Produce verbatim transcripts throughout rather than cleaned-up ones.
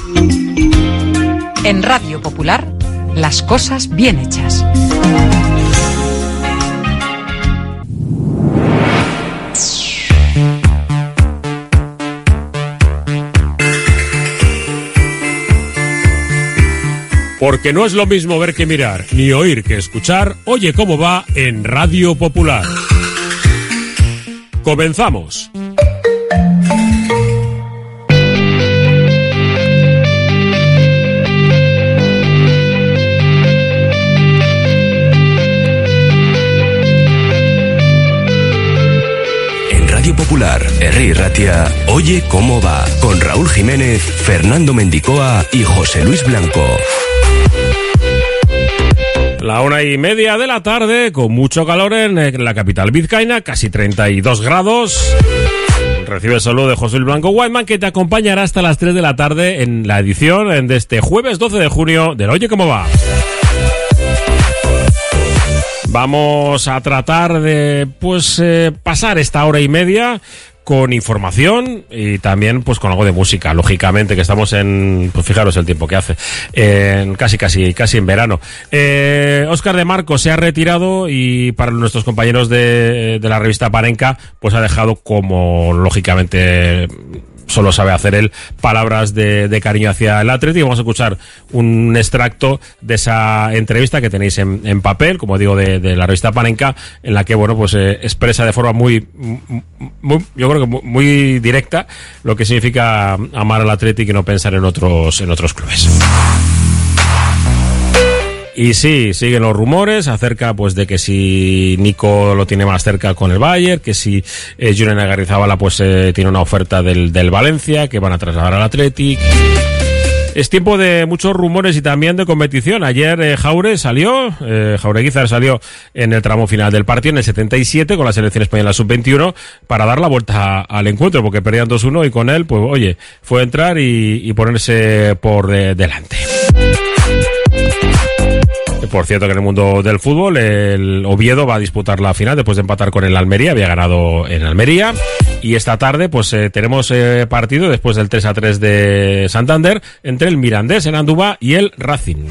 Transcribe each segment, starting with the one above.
En Radio Popular, las cosas bien hechas. Porque no es lo mismo ver que mirar, ni oír que escuchar. Oye cómo va en Radio Popular. Comenzamos. Radio Popular, Herri Ratia, Oye cómo va, con Raúl Jiménez, Fernando Mendicoa y José Luis Blanco. La una y media de la tarde, con mucho calor en la capital vizcaína, casi treinta y dos grados. Recibe el saludo de José Luis Blanco Whiteman, que te acompañará hasta las tres de la tarde en la edición de este jueves doce de junio del Oye cómo va. Vamos a tratar de pues eh, pasar esta hora y media con información y también pues con algo de música, lógicamente, que estamos en, pues fijaros el tiempo que hace, en casi casi casi en verano. Eh, Óscar de Marco se ha retirado y para nuestros compañeros de, de la revista Panenka pues ha dejado, como lógicamente solo sabe hacer él, palabras de, de cariño hacia el Atleti. Vamos a escuchar un extracto de esa entrevista que tenéis en, en papel, como digo, de, de la revista Panenka, en la que, bueno, pues eh, expresa de forma muy, muy, yo creo que muy, muy directa lo que significa amar al Atleti y no pensar en otros, en otros clubes. Y sí, siguen los rumores acerca pues de que si Nico lo tiene más cerca con el Bayern, que si eh, Julen Agarrizabala pues eh, tiene una oferta del, del Valencia, que van a trasladar al Athletic. Es tiempo de muchos rumores y también de competición. Ayer eh, Jaure salió, eh, Jaureguizar salió en el tramo final del partido, en el setenta y siete, con la selección española sub veintiuno, para dar la vuelta al encuentro, porque perdían dos uno y con él, pues oye, fue entrar y, y ponerse por de, delante. Por cierto, que en el mundo del fútbol el Oviedo va a disputar la final después de empatar con el Almería, había ganado en Almería, y esta tarde pues eh, tenemos eh, partido después del tres a tres de Santander entre el Mirandés en Andúba y el Racing.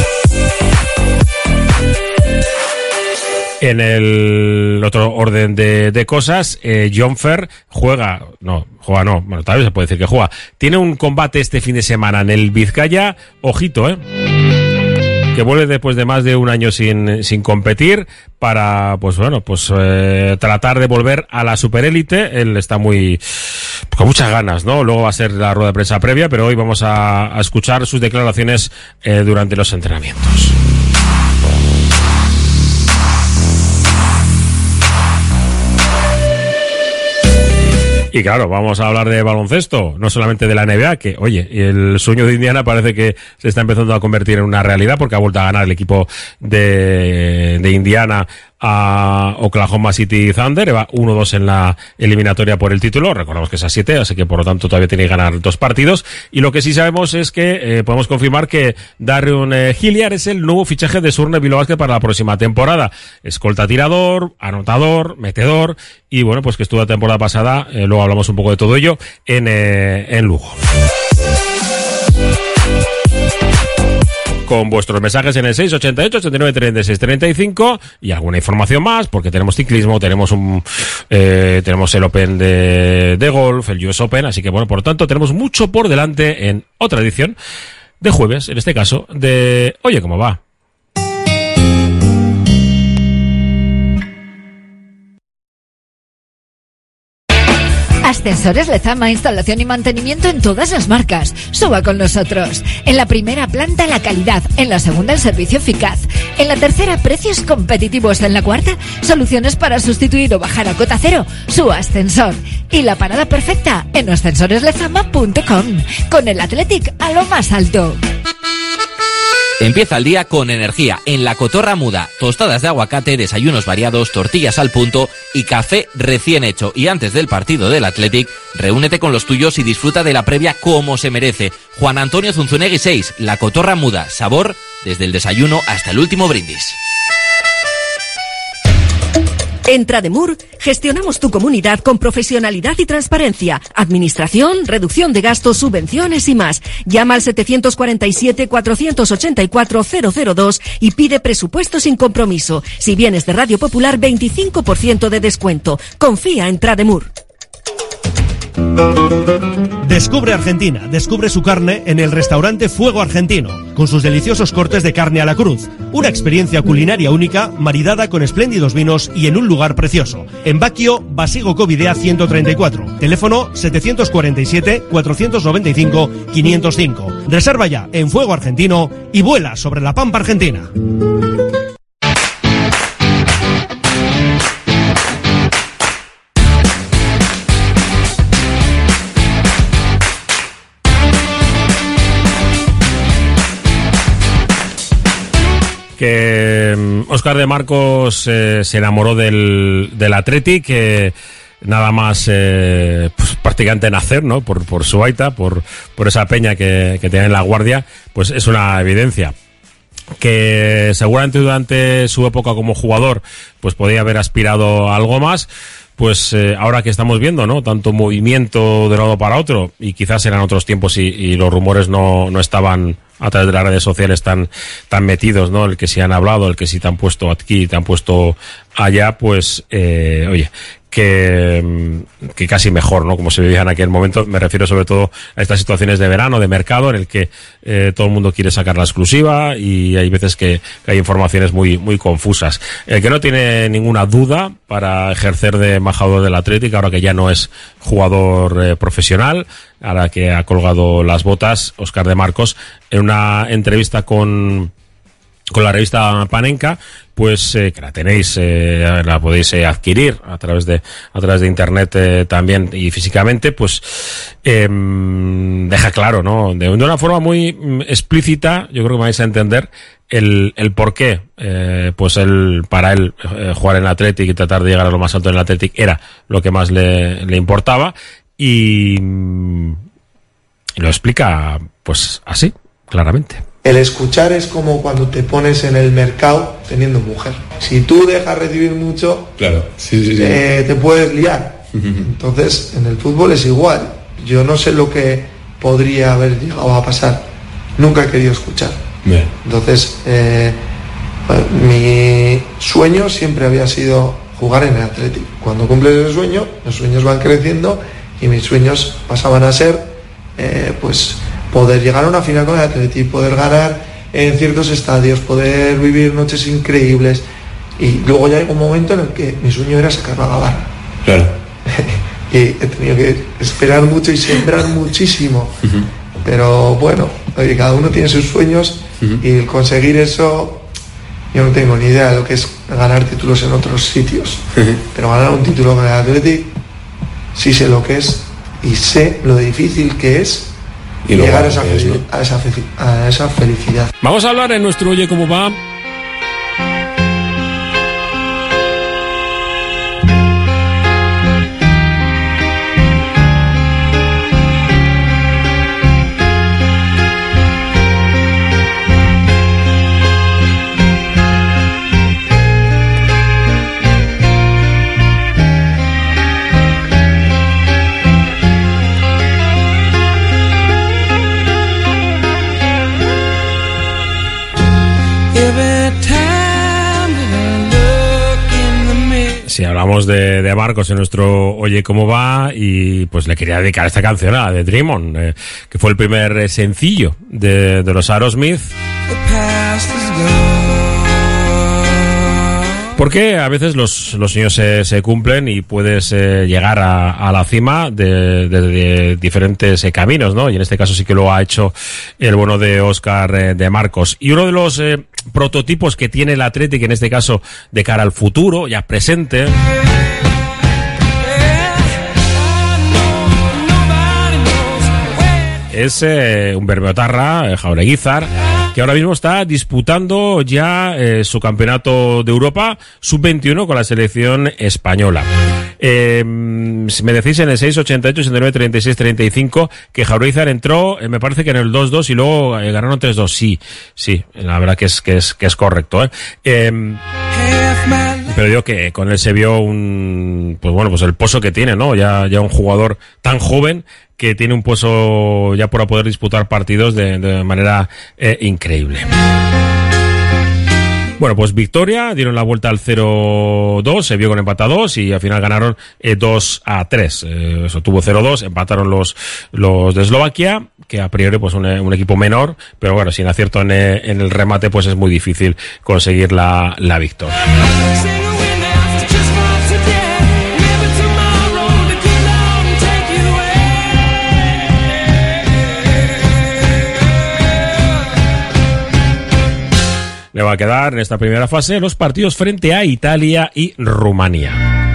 En el otro orden de, de cosas, eh, John Fer juega, no, juega no, bueno, tal vez se puede decir que juega, tiene un combate este fin de semana en el Vizcaya, ojito, eh, que vuelve después de más de un año sin, sin competir para, pues bueno, pues eh, tratar de volver a la superélite. Él está muy, con muchas ganas, ¿no? Luego va a ser la rueda de prensa previa, pero hoy vamos a, a escuchar sus declaraciones eh, durante los entrenamientos. Y claro, vamos a hablar de baloncesto, no solamente de la N B A, que, oye, el sueño de Indiana parece que se está empezando a convertir en una realidad, porque ha vuelto a ganar el equipo de, de Indiana a Oklahoma City Thunder, va uno dos en la eliminatoria por el título. Recordamos que es a siete, así que por lo tanto todavía tiene que ganar dos partidos. Y lo que sí sabemos es que eh, podemos confirmar que Darion eh, Hilliard es el nuevo fichaje de Surne Bilbao para la próxima temporada. Escolta tirador, anotador, metedor, y bueno, pues que estuvo la temporada pasada, eh, luego hablamos un poco de todo ello, en, eh, en Lugo. Con vuestros mensajes en el seis ochenta y ocho, ochenta y nueve, treinta y seis, treinta y cinco y alguna información más, porque tenemos ciclismo, tenemos un eh, tenemos el Open de, de golf, el U S Open, así que bueno, por lo tanto tenemos mucho por delante en otra edición de jueves, en este caso, de Oye cómo va. Ascensores Lezama, instalación y mantenimiento en todas las marcas. Suba con nosotros. En la primera planta, la calidad. En la segunda, el servicio eficaz. En la tercera, precios competitivos. En la cuarta, soluciones para sustituir o bajar a cota cero su ascensor. Y la parada perfecta en ascensores lezama punto com. Con el Athletic a lo más alto. Empieza el día con energía en La Cotorra Muda. Tostadas de aguacate, desayunos variados, tortillas al punto y café recién hecho. Y antes del partido del Athletic, reúnete con los tuyos y disfruta de la previa como se merece. Juan Antonio Zunzunegui seis, La Cotorra Muda. Sabor desde el desayuno hasta el último brindis. En Trademur gestionamos tu comunidad con profesionalidad y transparencia, administración, reducción de gastos, subvenciones y más. Llama al setecientos cuarenta y siete, cuatrocientos ochenta y cuatro, cero cero dos y pide presupuesto sin compromiso. Si vienes de Radio Popular, veinticinco por ciento de descuento. Confía en Trademur. Descubre Argentina, descubre su carne en el restaurante Fuego Argentino, con sus deliciosos cortes de carne a la cruz. Una experiencia culinaria única, maridada con espléndidos vinos y en un lugar precioso. En Baquio, Basigo Covidea ciento treinta y cuatro. Teléfono setecientos cuarenta y siete, cuatrocientos noventa y cinco, quinientos cinco. Reserva ya en Fuego Argentino y vuela sobre la pampa argentina. Que Óscar de Marcos eh, se enamoró del, del Athletic, que nada más eh, pues, prácticamente nacer, ¿no? Por, por su aita, por, por esa peña que, que tiene en La Guardia, pues es una evidencia. Que seguramente durante su época como jugador pues podía haber aspirado a algo más. Pues eh, ahora que estamos viendo, ¿no? Tanto movimiento de un lado para otro, y quizás eran otros tiempos y, y los rumores no, no estaban a través de las redes sociales tan, tan metidos, ¿no? El que sí han hablado, el que sí te han puesto aquí, te han puesto allá, pues, eh, oye, que, que casi mejor, ¿no? Como se vivía en aquel momento. Me refiero sobre todo a estas situaciones de verano, de mercado, en el que eh, todo el mundo quiere sacar la exclusiva y hay veces que, que hay informaciones muy, muy confusas. El que no tiene ninguna duda para ejercer de embajador del Athletic, ahora que ya no es jugador eh, profesional, ahora que ha colgado las botas, Óscar de Marcos, en una entrevista con con la revista Panenka, pues eh, que la tenéis, eh, la podéis eh, adquirir a través de a través de internet eh, también y físicamente, pues eh, deja claro, ¿no? De, de una forma muy mm, explícita, yo creo que me vais a entender el el por qué, eh, pues él, para él eh, jugar en el Athletic y tratar de llegar a lo más alto en el Athletic era lo que más le, le importaba y, y lo explica pues así, claramente. El escuchar es como cuando te pones en el mercado teniendo mujer. Si tú dejas recibir mucho, claro, sí, sí, sí. Eh, te puedes liar. Entonces, en el fútbol es igual. Yo no sé lo que podría haber llegado a pasar. Nunca he querido escuchar. Bien. Entonces, eh, mi sueño siempre había sido jugar en el Athletic. Cuando cumples ese sueño, los sueños van creciendo y mis sueños pasaban a ser, eh, pues... poder llegar a una final con el Athletic, poder ganar en ciertos estadios, poder vivir noches increíbles. Y luego ya llegó un momento en el que mi sueño era sacar la gabarra. Claro. Y he tenido que esperar mucho y sembrar muchísimo. Uh-huh. Pero bueno, oye, cada uno tiene sus sueños, uh-huh. y el conseguir eso, yo no tengo ni idea de lo que es ganar títulos en otros sitios. Uh-huh. Pero ganar un título con el Athletic, sí sé lo que es y sé lo difícil que es. Y llegar a esa, es, ¿no? a, esa a esa felicidad. Vamos a hablar en nuestro Oye Cómo Va. Si hablamos de, de Marcos en nuestro Oye Cómo Va, y pues le quería dedicar esta canción a The Dream On, eh, que fue el primer eh, sencillo de, de los Aerosmith. Porque a veces los, los sueños se, se cumplen y puedes eh, llegar a, a la cima de, de, de diferentes eh, caminos, ¿no? Y en este caso sí que lo ha hecho el bueno de Óscar eh, de Marcos. Y uno de los eh, prototipos que tiene el Athletic, en este caso de cara al futuro, ya presente, es eh, un Bermeotarra, eh, Jaureguizar, que ahora mismo está disputando ya eh, su campeonato de Europa sub veintiuno con la selección española. Eh, me decís en el seis ochenta y ocho, sesenta y nueve, treinta y seis, treinta y cinco que Jauregui entró, eh, me parece que en el dos dos y luego eh, ganaron tres dos. Sí, sí, la verdad que es que es que es correcto, ¿eh? Eh, pero digo que con él se vio un, pues bueno, pues el pozo que tiene, ¿no? Ya, ya un jugador tan joven que tiene un pozo ya para poder disputar partidos de, de manera eh, increíble. Bueno, pues victoria, dieron la vuelta al cero dos, se vio con empate a dos y al final ganaron eh, dos a tres. Eh, eso tuvo cero dos, empataron los los de Eslovaquia, que a priori pues un, un equipo menor, pero bueno, sin acierto en, en el remate pues es muy difícil conseguir la, la victoria. Le va a quedar en esta primera fase los partidos frente a Italia y Rumanía.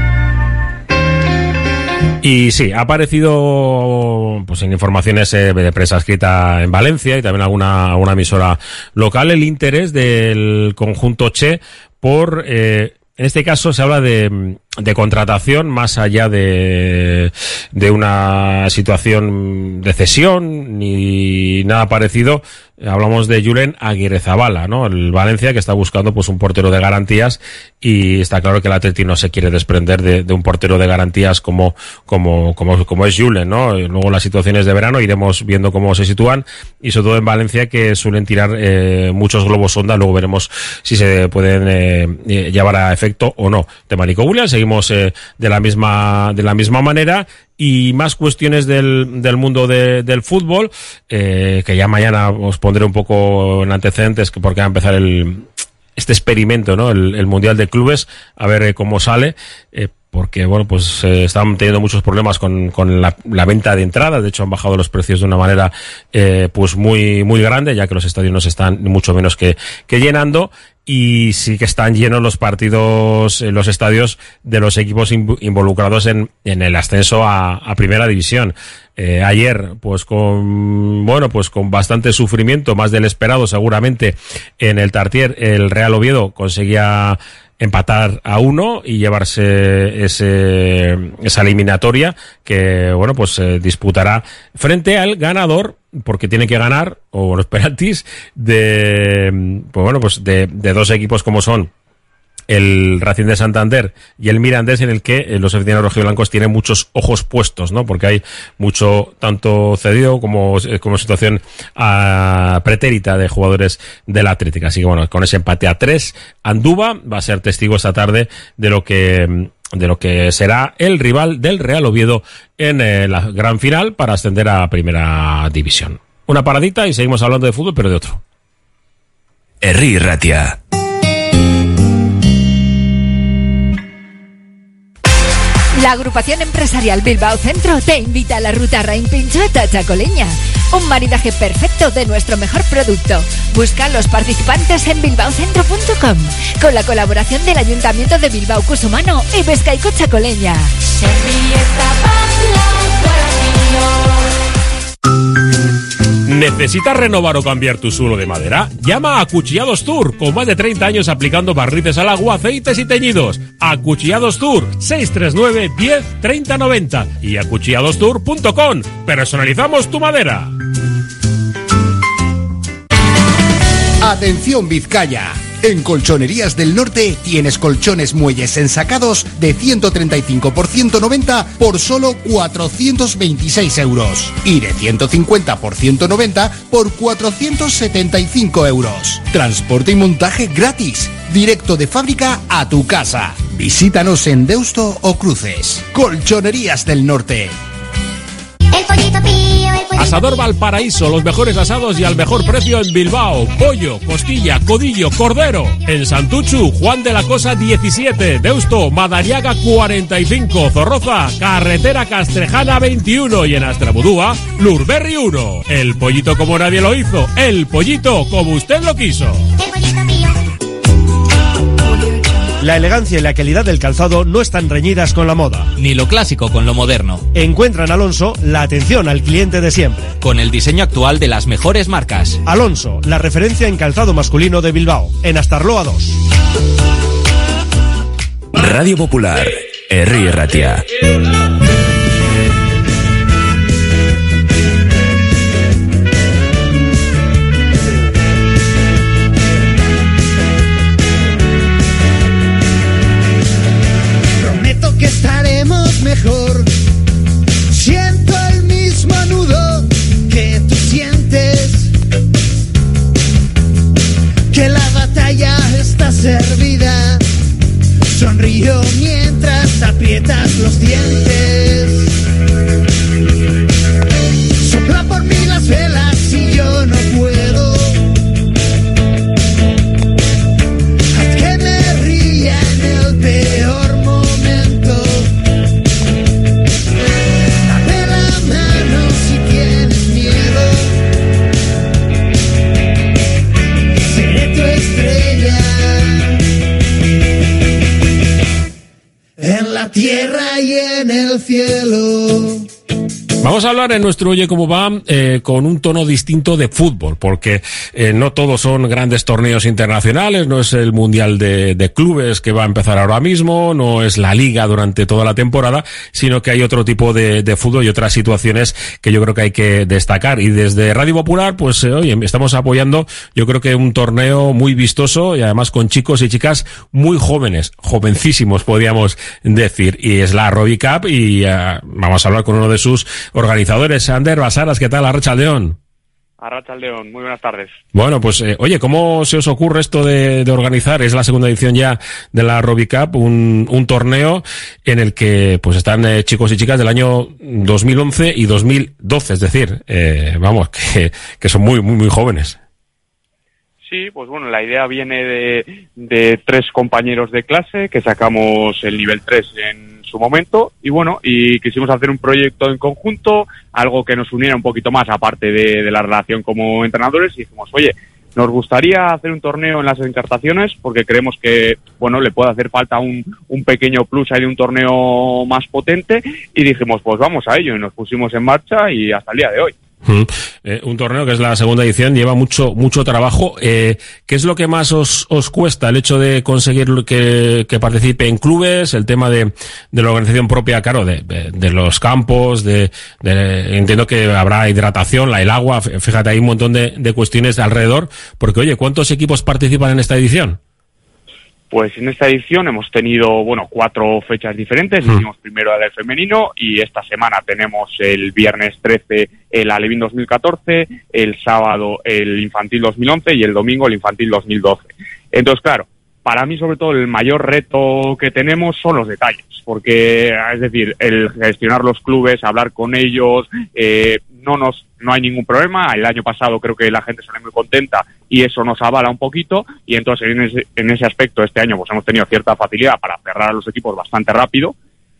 Y sí, ha aparecido pues en informaciones eh, de prensa escrita en Valencia y también alguna, alguna emisora local el interés del conjunto Che por... Eh, en este caso se habla de, de contratación más allá de, de una situación de cesión ni nada parecido. Hablamos de Julen Aguirrezabala, ¿no? El Valencia que está buscando pues un portero de garantías y está claro que el Atleti no se quiere desprender de, de un portero de garantías como, como, como, como es Julen, ¿no? Luego las situaciones de verano iremos viendo cómo se sitúan y sobre todo en Valencia que suelen tirar eh, muchos globos sonda, luego veremos si se pueden eh, llevar a efecto o no. Tema Nico Williams, seguimos eh, de la misma, de la misma manera. Y más cuestiones del, del mundo de, del fútbol, eh, que ya mañana os pondré un poco en antecedentes porque va a empezar el, este experimento, ¿no? El, el Mundial de Clubes, a ver eh, cómo sale, eh, porque, bueno, pues eh, están teniendo muchos problemas con, con la, la venta de entradas. De hecho, han bajado los precios de una manera, eh, pues muy, muy grande, ya que los estadios no se están ni mucho menos que, que llenando. Y sí que están llenos los partidos, eh, los estadios de los equipos involucrados en, en el ascenso a, a Primera División. Eh, ayer, pues con, bueno, pues con bastante sufrimiento, más del esperado seguramente, en el Tartier, el Real Oviedo conseguía empatar a uno y llevarse ese, esa eliminatoria que, bueno, pues se eh, disputará frente al ganador, porque tiene que ganar, o los penaltis, de, pues bueno, pues de, de dos equipos como son el Racing de Santander y el Mirandés, en el que eh, los aficionados rojiblancos tienen muchos ojos puestos, ¿no? Porque hay mucho, tanto cedido como, como situación uh, pretérita de jugadores del Atlético. Así que bueno, con ese empate a tres, Andúba va a ser testigo esta tarde de lo que, de lo que será el rival del Real Oviedo en eh, la gran final para ascender a Primera División. Una paradita y seguimos hablando de fútbol, pero de otro. Herri Ratia. La agrupación empresarial Bilbao Centro te invita a la ruta Rain Pinchota Chacoleña. Un maridaje perfecto de nuestro mejor producto. Busca a los participantes en bilbao centro punto com con la colaboración del Ayuntamiento de Bilbao Cusumano y Pescaico Chacoleña. ¿Necesitas renovar o cambiar tu suelo de madera? Llama a Acuchillados Tour, con más de treinta años aplicando barnices al agua, aceites y teñidos. Acuchillados Tour, seis tres nueve, diez, treinta, noventa y acuchillados tour punto com. Personalizamos tu madera. Atención Vizcaya. En Colchonerías del Norte tienes colchones muelles ensacados de ciento treinta y cinco por ciento noventa por solo cuatrocientos veintiséis euros y de ciento cincuenta por ciento noventa por cuatrocientos setenta y cinco euros. Transporte y montaje gratis, directo de fábrica a tu casa. Visítanos en Deusto o Cruces. Colchonerías del Norte. El pollito pío, el pollito Asador Valparaíso, los mejores asados y al mejor precio en Bilbao. Pollo, costilla, codillo, cordero. En Santuchu, Juan de la Cosa diecisiete. Deusto, Madariaga cuarenta y cinco. Zorroza, Carretera Castrejana veintiuno. Y en Astrabudúa, Lurberri uno. El pollito como nadie lo hizo. El pollito como usted lo quiso. El pollito pío. La elegancia y la calidad del calzado no están reñidas con la moda. Ni lo clásico con lo moderno. Encuentra en Alonso la atención al cliente de siempre. Con el diseño actual de las mejores marcas. Alonso, la referencia en calzado masculino de Bilbao, en Astarloa dos. Radio Popular, Herri Ratia. Prometo que estaremos mejor. Siento el mismo nudo que tú sientes, que la batalla está servida. Sonrío mientras aprietas los dientes. Sopla por mí las velas y yo no puedo. Haz que me ría en el peor momento. Dame la mano si tienes miedo. Seré tu estrella. En la tierra y en el cielo. Vamos a hablar en nuestro Oye Cómo Va eh, con un tono distinto de fútbol, porque eh, no todos son grandes torneos internacionales, no es el Mundial de, de Clubes que va a empezar ahora mismo, no es la Liga durante toda la temporada, sino que hay otro tipo de, de fútbol y otras situaciones que yo creo que hay que destacar. Y desde Radio Popular, pues eh, oye, estamos apoyando, yo creo que un torneo muy vistoso y además con chicos y chicas muy jóvenes, jovencísimos podríamos decir, y es la Robbie Cup y uh, vamos a hablar con uno de sus organizadores, Ander Basaras. ¿Qué tal? Arratsaldeon. Arratsaldeon, muy buenas tardes. Bueno, pues eh, oye, ¿cómo se os ocurre esto de, de organizar? Es la segunda edición ya de la Robbie Cup, un, un torneo en el que pues están eh, chicos y chicas del año dos mil once y dos mil doce, es decir, eh, vamos, que, que son muy, muy, muy jóvenes. Sí, pues bueno, la idea viene de, de tres compañeros de clase que sacamos el nivel tres en su momento y bueno, y quisimos hacer un proyecto en conjunto, algo que nos uniera un poquito más aparte de, de la relación como entrenadores y dijimos, oye, nos gustaría hacer un torneo en las encartaciones porque creemos que, bueno, le puede hacer falta un, un pequeño plus ahí de un torneo más potente y dijimos, pues vamos a ello y nos pusimos en marcha y hasta el día de hoy. Mm. Eh, un torneo que es la segunda edición, lleva mucho mucho trabajo. Eh, ¿Qué es lo que más os, os cuesta? El hecho de conseguir que, que participe en clubes, el tema de, de la organización propia, claro, de, de, de los campos, de, de entiendo que habrá hidratación, la, el agua, fíjate, hay un montón de, de cuestiones alrededor, porque oye, ¿cuántos equipos participan en esta edición? Pues en esta edición hemos tenido, bueno, cuatro fechas diferentes. Mm. Hicimos primero el femenino y esta semana tenemos el viernes trece el Alevín dos mil catorce, el sábado el infantil dos mil once y el domingo el infantil dos mil doce. Entonces, claro, para mí sobre todo el mayor reto que tenemos son los detalles, porque es decir, el gestionar los clubes, hablar con ellos, eh, no nos no hay ningún problema. El año pasado creo que la gente sale muy contenta y eso nos avala un poquito y entonces en ese, en ese aspecto este año pues hemos tenido cierta facilidad para cerrar a los equipos bastante rápido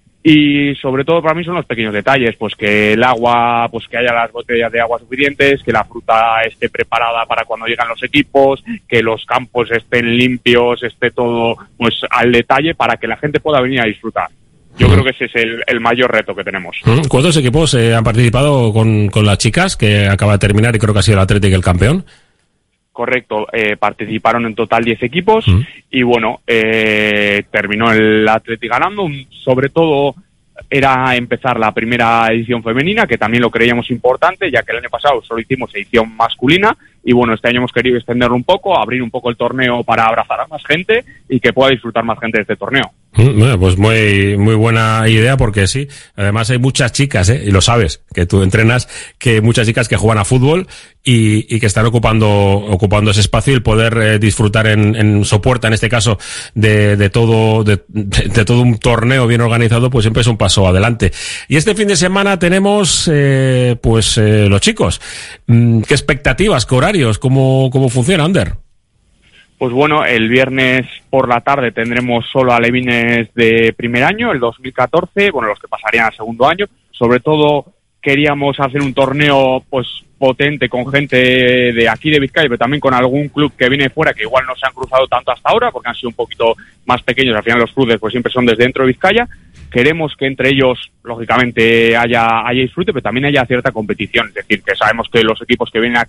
y sobre todo para mí son los pequeños detalles, pues que el agua, pues que haya las botellas de agua suficientes, que la fruta esté preparada para cuando llegan los equipos, que los campos estén limpios, esté todo pues al detalle para que la gente pueda venir a disfrutar. Yo creo que ese es el, el mayor reto que tenemos. ¿Cuántos equipos eh, han participado con, con las chicas, que acaba de terminar y creo que ha sido el Athletic el campeón? Correcto, eh, participaron en total diez equipos mm. y bueno, eh, terminó el Athletic ganando, sobre todo era empezar la primera edición femenina, que también lo creíamos importante, ya que el año pasado solo hicimos edición masculina, y bueno, este año hemos querido extenderlo un poco, abrir un poco el torneo para abrazar a más gente y que pueda disfrutar más gente de este torneo. Bueno, pues muy muy buena idea, porque sí, además hay muchas chicas, ¿eh? Y lo sabes, que tú entrenas, que muchas chicas que juegan a fútbol y, y que están ocupando ocupando ese espacio y el poder eh, disfrutar en, en Sopuerta, en este caso, de, de todo de, de, de todo un torneo bien organizado, pues siempre es un paso adelante. Y este fin de semana tenemos eh, pues eh, los chicos. ¿Qué expectativas, qué horarios, cómo, cómo funciona, Ander? Pues bueno, el viernes por la tarde tendremos solo alevines de primer año, el dos mil catorce, bueno, los que pasarían al segundo año. Sobre todo queríamos hacer un torneo pues potente con gente de aquí de Vizcaya, pero también con algún club que viene fuera, que igual no se han cruzado tanto hasta ahora, porque han sido un poquito más pequeños. Al final los clubes pues siempre son desde dentro de Vizcaya. Queremos que entre ellos, lógicamente, haya, haya disfrute, pero también haya cierta competición. Es decir, que sabemos que los equipos que vienen aquí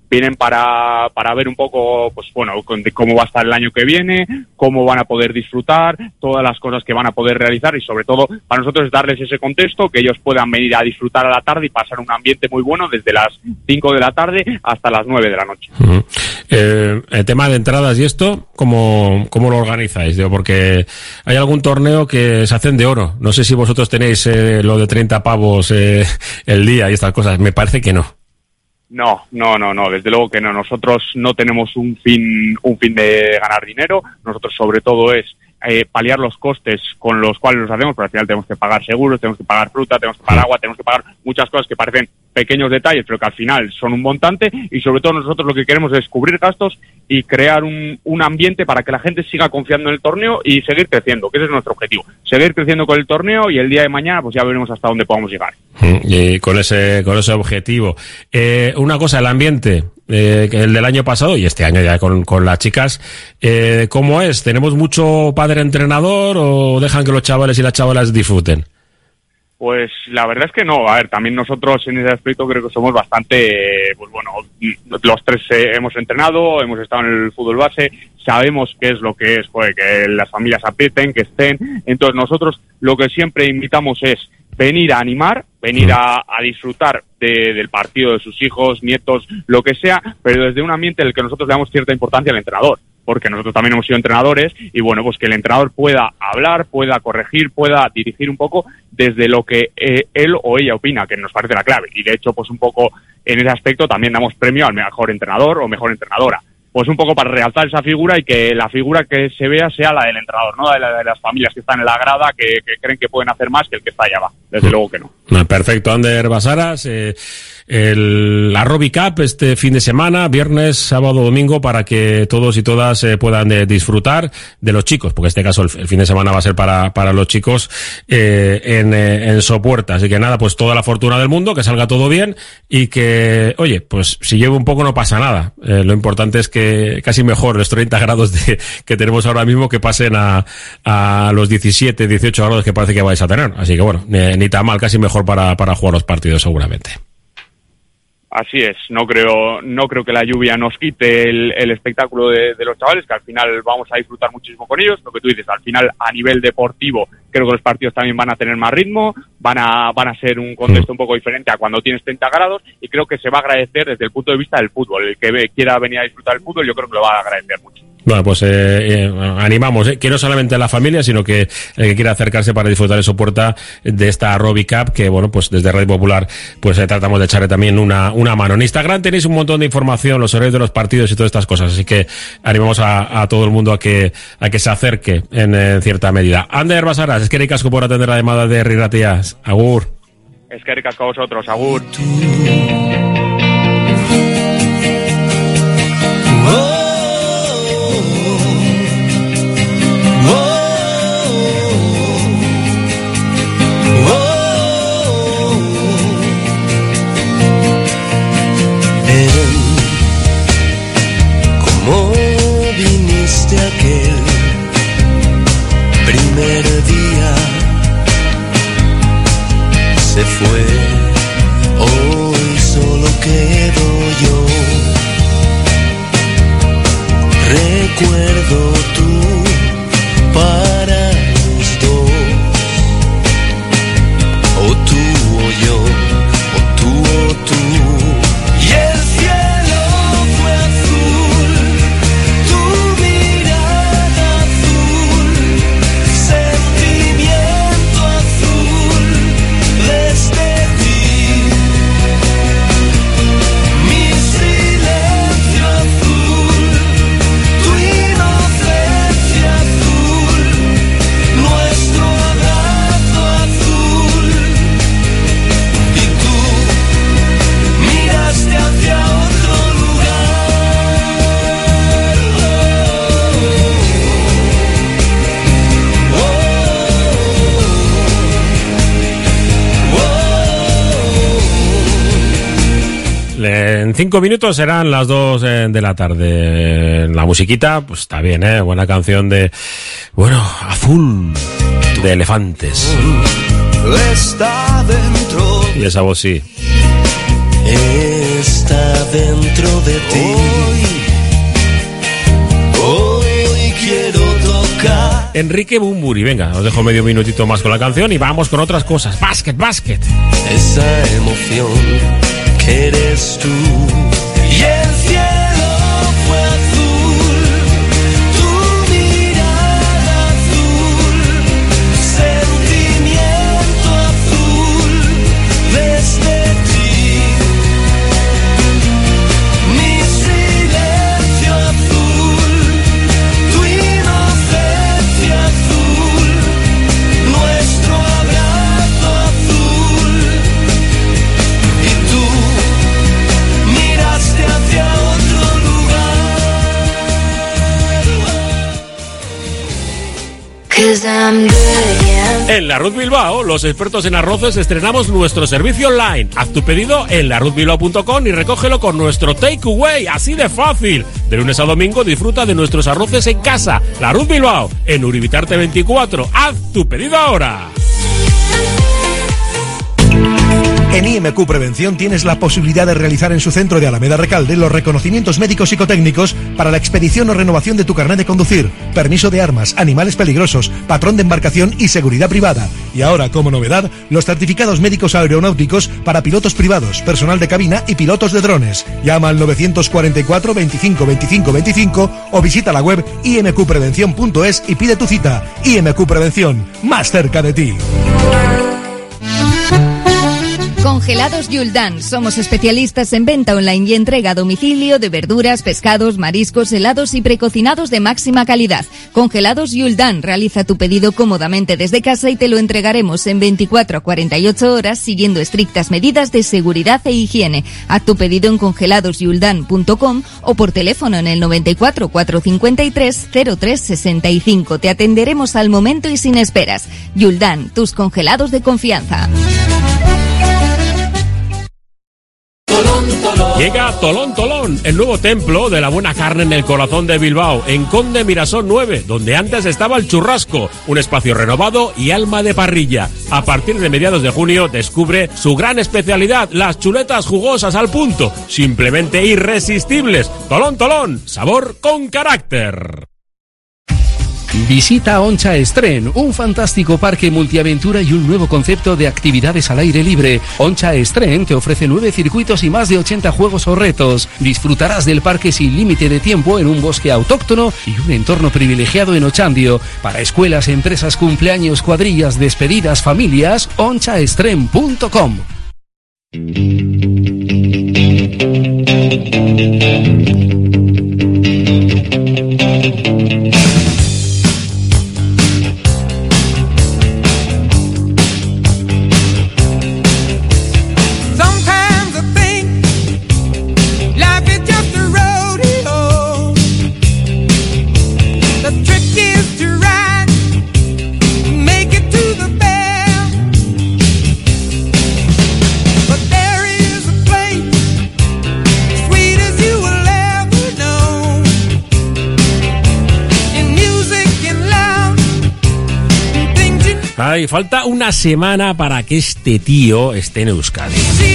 vienen para, para ver un poco, pues bueno, cómo va a estar el año que viene, cómo van a poder disfrutar, todas las cosas que van a poder realizar y sobre todo para nosotros es darles ese contexto, que ellos puedan venir a disfrutar a la tarde y pasar un ambiente muy bueno desde las cinco de la tarde hasta las nueve de la noche. Uh-huh. Eh, el tema de entradas y esto, ¿cómo, cómo lo organizáis? Digo, porque hay algún torneo que se hacen de oro. No sé si vosotros tenéis eh, lo de treinta pavos eh, el día y estas cosas. Me parece que no. No, no, no, no, desde luego que no. Nosotros no tenemos un fin, un fin de ganar dinero. Nosotros sobre todo es eh, paliar los costes con los cuales los hacemos, pero al final tenemos que pagar seguros, tenemos que pagar fruta, tenemos que pagar agua, tenemos que pagar muchas cosas que parecen pequeños detalles, pero que al final son un montante, y sobre todo nosotros lo que queremos es cubrir gastos y crear un, un ambiente para que la gente siga confiando en el torneo y seguir creciendo, que ese es nuestro objetivo, seguir creciendo con el torneo y el día de mañana pues ya veremos hasta dónde podamos llegar. Y con ese, con ese objetivo. Eh, una cosa, el ambiente, eh, el del año pasado y este año ya con, con las chicas, eh, ¿cómo es? ¿Tenemos mucho padre entrenador o dejan que los chavales y las chavalas disfruten? Pues la verdad es que no. A ver, también nosotros en ese aspecto creo que somos bastante, pues bueno, los tres eh, hemos entrenado, hemos estado en el fútbol base, sabemos qué es lo que es, pues, que las familias aprieten, que estén. Entonces nosotros lo que siempre invitamos es venir a animar, venir a, a disfrutar de, del partido de sus hijos, nietos, lo que sea, pero desde un ambiente en el que nosotros le damos cierta importancia al entrenador, porque nosotros también hemos sido entrenadores y bueno, pues que el entrenador pueda hablar, pueda corregir, pueda dirigir un poco desde lo que eh, él o ella opina, que nos parece la clave. Y de hecho, pues un poco en ese aspecto también damos premio al mejor entrenador o mejor entrenadora. Pues un poco para realzar esa figura y que la figura que se vea sea la del entrenador, no de, la de las familias que están en la grada, que, que creen que pueden hacer más que el que está allá abajo. Desde luego que no. Perfecto, Ander Basaras. Eh, el, la Robbie Cup este fin de semana, viernes, sábado, domingo, para que todos y todas eh, puedan eh, disfrutar de los chicos, porque en este caso el, el fin de semana va a ser para, para los chicos eh, en, eh, en Sopuerta. Así que nada, pues toda la fortuna del mundo, que salga todo bien y que, oye, pues si llueve un poco no pasa nada. Eh, lo importante es que casi mejor los treinta grados de, que tenemos ahora mismo que pasen a, a los diecisiete, dieciocho grados que parece que vais a tener. Así que bueno, ni, ni tan mal, casi mejor para, para jugar los partidos seguramente. Así es, no creo no creo que la lluvia nos quite el, el espectáculo de, de los chavales, que al final vamos a disfrutar muchísimo con ellos. Lo que tú dices, al final a nivel deportivo creo que los partidos también van a tener más ritmo, van a van a ser un contexto un poco diferente a cuando tienes treinta grados, y creo que se va a agradecer desde el punto de vista del fútbol. El que ve, quiera venir a disfrutar del fútbol yo creo que lo va a agradecer mucho. Bueno, pues eh, eh, animamos, eh, que no solamente a la familia, sino que el que quiera acercarse para disfrutar de Sopuerta de esta Robbie Cup, que bueno, pues desde Radio Popular pues eh, tratamos de echarle también una, una mano. En Instagram tenéis un montón de información, los horarios de los partidos y todas estas cosas, así que animamos a, a todo el mundo a que a que se acerque en, en cierta medida. Ander Basaras, es que ricasco por atender la llamada de Herri Ratia. Agur. Es que ricasco a vosotros, agur. ¿Cómo viniste aquel primer día? Se fue, hoy solo quedo yo. Recuerdo tú para los dos, o tú o yo, o tú o tú. Y el cielo fue azul, tu mirada azul, sentimiento azul desde ti. Mi silencio azul, tu inocencia azul, nuestro abrazo azul. Y tú miraste hacia otro lugar. Oh, oh, oh. En cinco minutos serán las dos eh, de la tarde. La musiquita, pues está bien, ¿eh? Buena canción de, bueno, Azul, de Elefantes. Está dentro Y esa voz sí. eh. está dentro de ti. Hoy, hoy quiero tocar. Enrique Bunbury, venga, os dejo medio minutito más con la canción y vamos con otras cosas. Básquet, básquet. Esa emoción que eres tú. Y el cielo fue azul, tu mirada azul, sentimiento azul desde ti. Mi silencio azul, tu inocencia azul, nuestro abrazo azul. Y tú miraste hacia otro lugar. En la Ruth Bilbao, los expertos en arroces, estrenamos nuestro servicio online. Haz tu pedido en la ruth bilbao punto com y recógelo con nuestro takeaway, así de fácil. De lunes a domingo disfruta de nuestros arroces en casa. La Ruth Bilbao, en Uribitarte veinticuatro. Haz tu pedido ahora. En I M Q Prevención tienes la posibilidad de realizar en su centro de Alameda Recalde los reconocimientos médicos psicotécnicos para la expedición o renovación de tu carnet de conducir, permiso de armas, animales peligrosos, patrón de embarcación y seguridad privada. Y ahora, como novedad, los certificados médicos aeronáuticos para pilotos privados, personal de cabina y pilotos de drones. Llama al novecientos cuarenta y cuatro veinticinco veinticinco veinticinco o visita la web i m q prevención punto es y pide tu cita. I M Q Prevención, más cerca de ti. Congelados Yuldan. Somos especialistas en venta online y entrega a domicilio de verduras, pescados, mariscos, helados y precocinados de máxima calidad. Congelados Yuldan. Realiza tu pedido cómodamente desde casa y te lo entregaremos en veinticuatro a cuarenta y ocho horas siguiendo estrictas medidas de seguridad e higiene. Haz tu pedido en congelados yuldan punto com o por teléfono en el noventa y cuatro, cuatrocientos cincuenta y tres, cero tres sesenta y cinco. Te atenderemos al momento y sin esperas. Yuldan, tus congelados de confianza. Llega Tolón Tolón, el nuevo templo de la buena carne en el corazón de Bilbao, en Conde Mirasol nueve, donde antes estaba el Churrasco, un espacio renovado y alma de parrilla. A partir de mediados de junio descubre su gran especialidad, las chuletas jugosas al punto, simplemente irresistibles. Tolón Tolón, sabor con carácter. Visita Oncha Estren, un fantástico parque multiaventura y un nuevo concepto de actividades al aire libre. Oncha Estren te ofrece nueve circuitos y más de ochenta juegos o retos. Disfrutarás del parque sin límite de tiempo en un bosque autóctono y un entorno privilegiado en Ochandio. Para escuelas, empresas, cumpleaños, cuadrillas, despedidas, familias, oncha estren punto com. Ay, falta una semana para que este tío esté en Euskadi.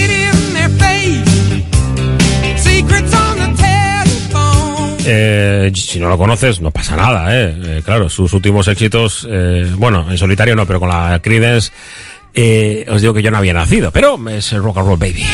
Eh, si no lo conoces, no pasa nada, ¿eh? eh claro, sus últimos éxitos, eh, bueno, en solitario no, pero con la Creedence, eh, os digo que yo no había nacido, pero es el Rock and Roll Baby.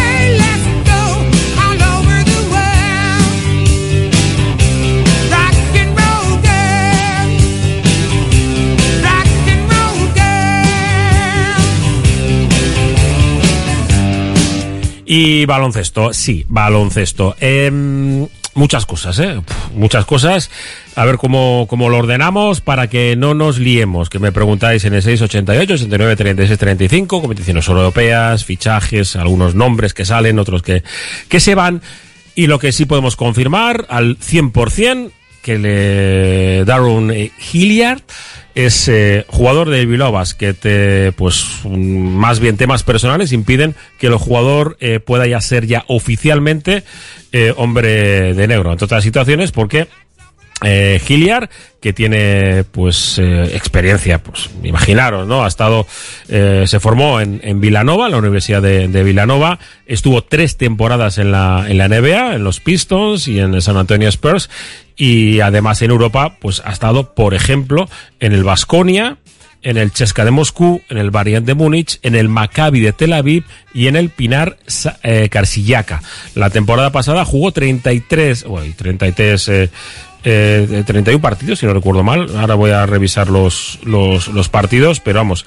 Y baloncesto, sí, baloncesto. Eh, muchas cosas, ¿eh? Muchas cosas. A ver cómo, cómo lo ordenamos para que no nos liemos. Que me preguntáis en el seis ochenta y ocho, ochenta y nueve, treinta y seis, treinta y cinco, competiciones europeas, fichajes, algunos nombres que salen, otros que, que se van. Y lo que sí podemos confirmar al cien por ciento, que le Darren Hilliard es eh, jugador de Bilbao Basket. Eh, pues más bien temas personales impiden que el jugador eh, pueda ya ser ya oficialmente eh, hombre de negro, entre otras situaciones, porque Eh, Hilliard, que tiene pues eh, experiencia, pues imaginaros, ¿no? Ha estado, eh, se formó en, en Villanova, en la Universidad de, de Villanova, estuvo tres temporadas en la, en la N B A, en los Pistons y en el San Antonio Spurs, y además en Europa, pues ha estado, por ejemplo, en el Baskonia, en el Cheska de Moscú, en el Bayern de Múnich, en el Maccabi de Tel Aviv y en el Pinar eh, Karsiyaka. La temporada pasada jugó treinta y tres, uy, treinta y tres eh, Eh, treinta y uno partidos, si no recuerdo mal. Ahora voy a revisar los, los, los partidos, pero vamos,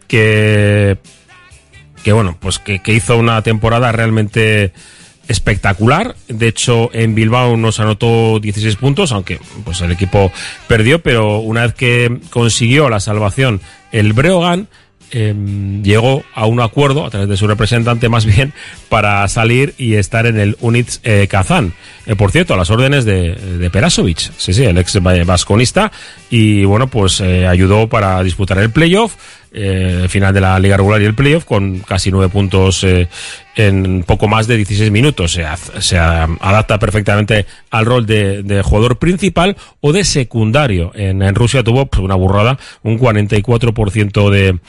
que, que bueno, pues que, que hizo una temporada realmente espectacular. De hecho, en Bilbao nos anotó dieciséis puntos, aunque pues el equipo perdió, pero una vez que consiguió la salvación el Breogán, Eh, llegó a un acuerdo a través de su representante, más bien, para salir y estar en el Units eh, Kazán. Eh, por cierto, a las órdenes de, de Perasovic, sí, sí, el ex vasconista, y bueno, pues eh, ayudó para disputar el playoff, eh, final de la liga regular y el playoff, con casi nueve puntos eh, en poco más de dieciséis minutos. Se, se adapta perfectamente al rol de, de jugador principal o de secundario. En, en Rusia tuvo pues, una burrada, un cuarenta y cuatro por ciento de,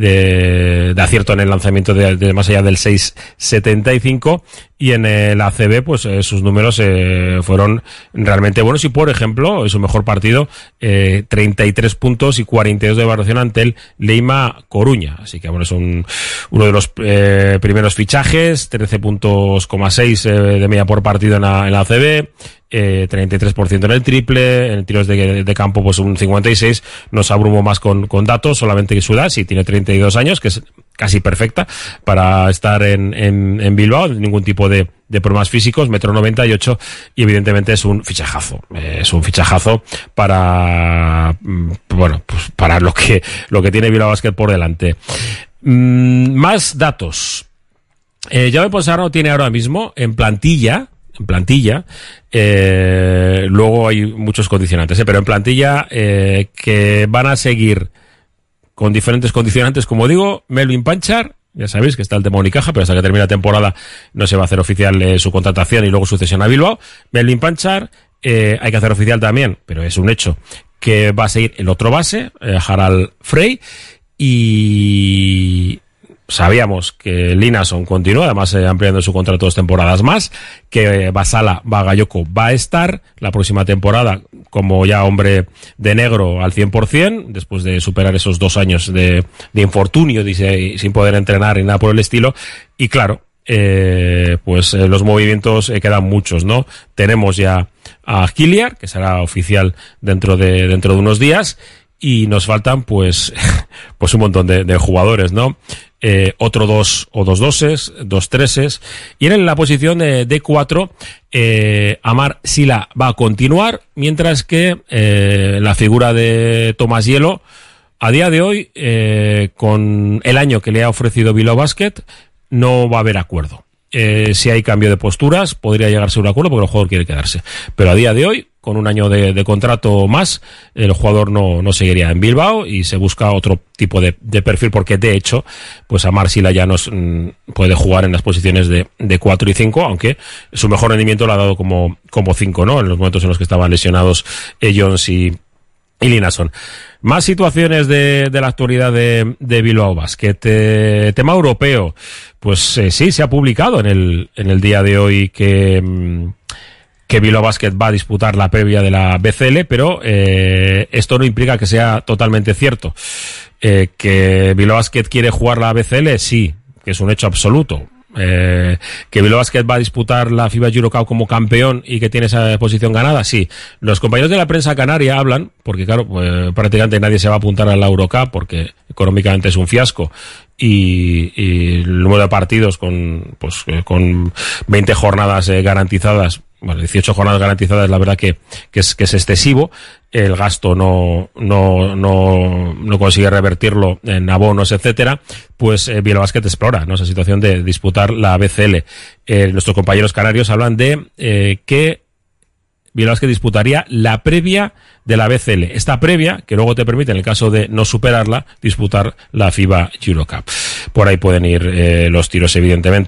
de, de acierto en el lanzamiento de, de más allá del seis setenta y cinco, y en el A C B pues eh, sus números eh, fueron realmente buenos, y por ejemplo en su mejor partido eh, treinta y tres puntos y cuarenta y dos de valoración ante el Leima Coruña. Así que bueno, es un, uno de los eh, primeros fichajes, trece puntos coma seis eh, de media por partido en la, en la A C B, eh, treinta y tres por ciento en el triple, en tiros de, de campo pues un cincuenta y seis. Nos abrumo más con, con datos, solamente que su edad, sí, tiene treinta y dos años, que es casi perfecta para estar en, en, en Bilbao, ningún tipo de, de problemas físicos, metro noventa y ocho, y evidentemente es un fichajazo, eh, es un fichajazo para, bueno, pues para lo que, lo que tiene Bilbao Basket por delante. Mm, más datos. Eh, Jaume Ponsarnau tiene ahora mismo en plantilla, en plantilla, eh, luego hay muchos condicionantes, eh, pero en plantilla eh, que van a seguir con diferentes condicionantes, como digo, Melvin Panchar, ya sabéis que está el tema Unicaja, pero hasta que termine la temporada no se va a hacer oficial eh, su contratación y luego sucesión a Bilbao. Melvin Panchar, eh, hay que hacer oficial también, pero es un hecho, que va a seguir el otro base, eh, Harald Frey, y sabíamos que Linason continúa, además eh, ampliando su contrato dos temporadas más, que eh, Basala Bagayoko va a estar la próxima temporada como ya hombre de negro al cien por ciento, después de superar esos dos años de, de infortunio, dice, sin poder entrenar y nada por el estilo. Y claro, eh, pues eh, los movimientos eh, quedan muchos, ¿no? Tenemos ya a Hilliard, que será oficial dentro de, dentro de unos días, y nos faltan pues, pues un montón de, de jugadores, ¿no? Eh, otro dos o dos doses, dos treses, y en la posición de D cuatro eh, Amar Sila va a continuar, mientras que eh, la figura de Tomás Hielo a día de hoy, eh, con el año que le ha ofrecido Bilbao Basket, no va a haber acuerdo. Eh, si hay cambio de posturas, podría llegarse a un acuerdo porque el jugador quiere quedarse, pero a día de hoy, con un año de, de contrato más, el jugador no, no seguiría en Bilbao y se busca otro tipo de, de perfil, porque de hecho, pues Amar Sila ya nos mm, puede jugar en las posiciones de, de cuatro y cinco, aunque su mejor rendimiento lo ha dado como, como cinco, ¿no? En los momentos en los que estaban lesionados eh, Jones y, y Linason. Más situaciones de, de la actualidad de, de Bilbao Basket. Eh, tema europeo. Pues eh, sí, se ha publicado en el, en el día de hoy que, mm, que Bilbao Basket va a disputar la previa de la B C L, pero eh, esto no implica que sea totalmente cierto. Eh, que Bilbao Basket quiere jugar la B C L, sí, que es un hecho absoluto. Eh, que Bilbao Basket va a disputar la FIBA Eurocup como campeón y que tiene esa posición ganada, sí. Los compañeros de la prensa canaria hablan, porque claro, pues, prácticamente nadie se va a apuntar a la Eurocup porque económicamente es un fiasco, y, y el número de partidos con, pues, con veinte jornadas eh, garantizadas, bueno, dieciocho jornadas garantizadas, la verdad que, que es, que es excesivo. El gasto no, no, no, no consigue revertirlo en abonos, etcétera. Pues eh, Bilbao Basket explora, ¿no?, esa situación de disputar la B C L. Eh, nuestros compañeros canarios hablan de eh, que Bilbao Basket disputaría la previa de la B C L. Esta previa, que luego te permite, en el caso de no superarla, disputar la FIBA Eurocup. Por ahí pueden ir eh, los tiros, evidentemente.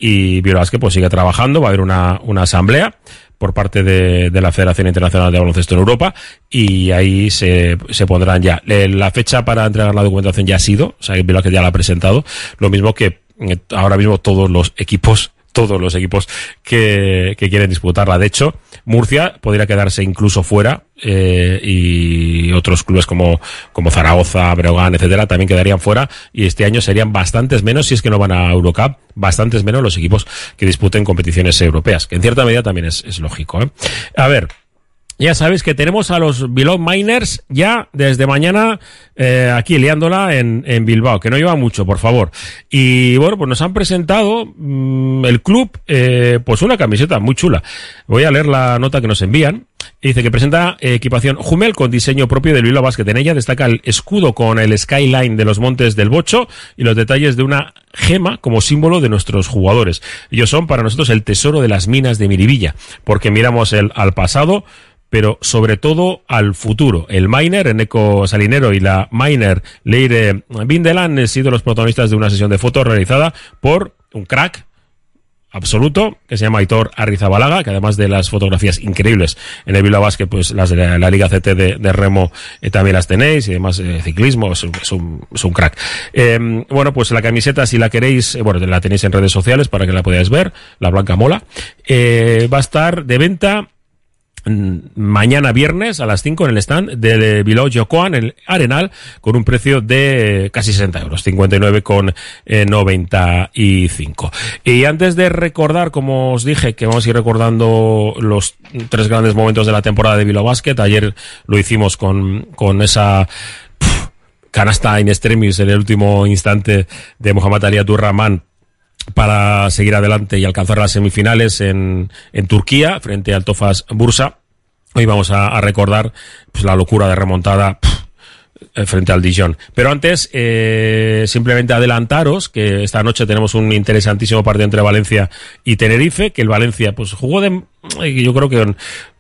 y Bilbao Basket pues sigue trabajando, va a haber una, una asamblea por parte de, de la Federación Internacional de Baloncesto en Europa y ahí se, se pondrán ya. La fecha para entregar la documentación ya ha sido, o sea, Bilbao Basket ya la ha presentado, lo mismo que ahora mismo todos los equipos todos los equipos que, que quieren disputarla. De hecho, Murcia podría quedarse incluso fuera eh, y otros clubes como, como Zaragoza, Breogán, etcétera, también quedarían fuera y este año serían bastantes menos, si es que no van a Eurocup, bastantes menos los equipos que disputen competiciones europeas, que en cierta medida también es, es lógico, ¿eh? A ver, ya sabéis que tenemos a los Bilbao Miners ya desde mañana eh, aquí liándola en, en Bilbao, que no lleva mucho, por favor. Y bueno, pues nos han presentado mmm, el club, eh, pues una camiseta muy chula. Voy a leer la nota que nos envían. Dice que presenta eh, equipación Hummel con diseño propio del Bilbao Basket. En ella destaca el escudo con el skyline de los montes del Bocho y los detalles de una gema como símbolo de nuestros jugadores. Ellos son para nosotros el tesoro de las minas de Miribilla, porque miramos el, al pasado, pero sobre todo al futuro. El Miner, Eneco Salinero, y la Miner Leire Vindelan han sido los protagonistas de una sesión de fotos realizada por un crack absoluto que se llama Aitor Arrizabalaga, que además de las fotografías increíbles en el Bilbao Basket, pues las de la, la Liga C T de, de remo eh, también las tenéis, y además eh, ciclismo, es un, es un, es un crack. Eh, bueno, pues la camiseta, si la queréis, eh, bueno, la tenéis en redes sociales para que la podáis ver, la blanca mola, eh, va a estar de venta mañana viernes a las cinco en el stand de Bilbao Jokoan, en el Arenal, con un precio de casi sesenta euros, cincuenta y nueve con noventa y cinco. Y antes de recordar, como os dije, que vamos a ir recordando los tres grandes momentos de la temporada de Bilbao Basket, ayer lo hicimos con, con esa pff, canasta in extremis en el último instante de Mohamed Ali Abdurrahman para seguir adelante y alcanzar las semifinales en, en Turquía frente al Tofaş Bursa. Hoy vamos a, a recordar pues la locura de remontada pff, frente al Dijon. Pero antes, eh, simplemente adelantaros que esta noche tenemos un interesantísimo partido entre Valencia y Tenerife, que el Valencia pues jugó de, yo creo que con,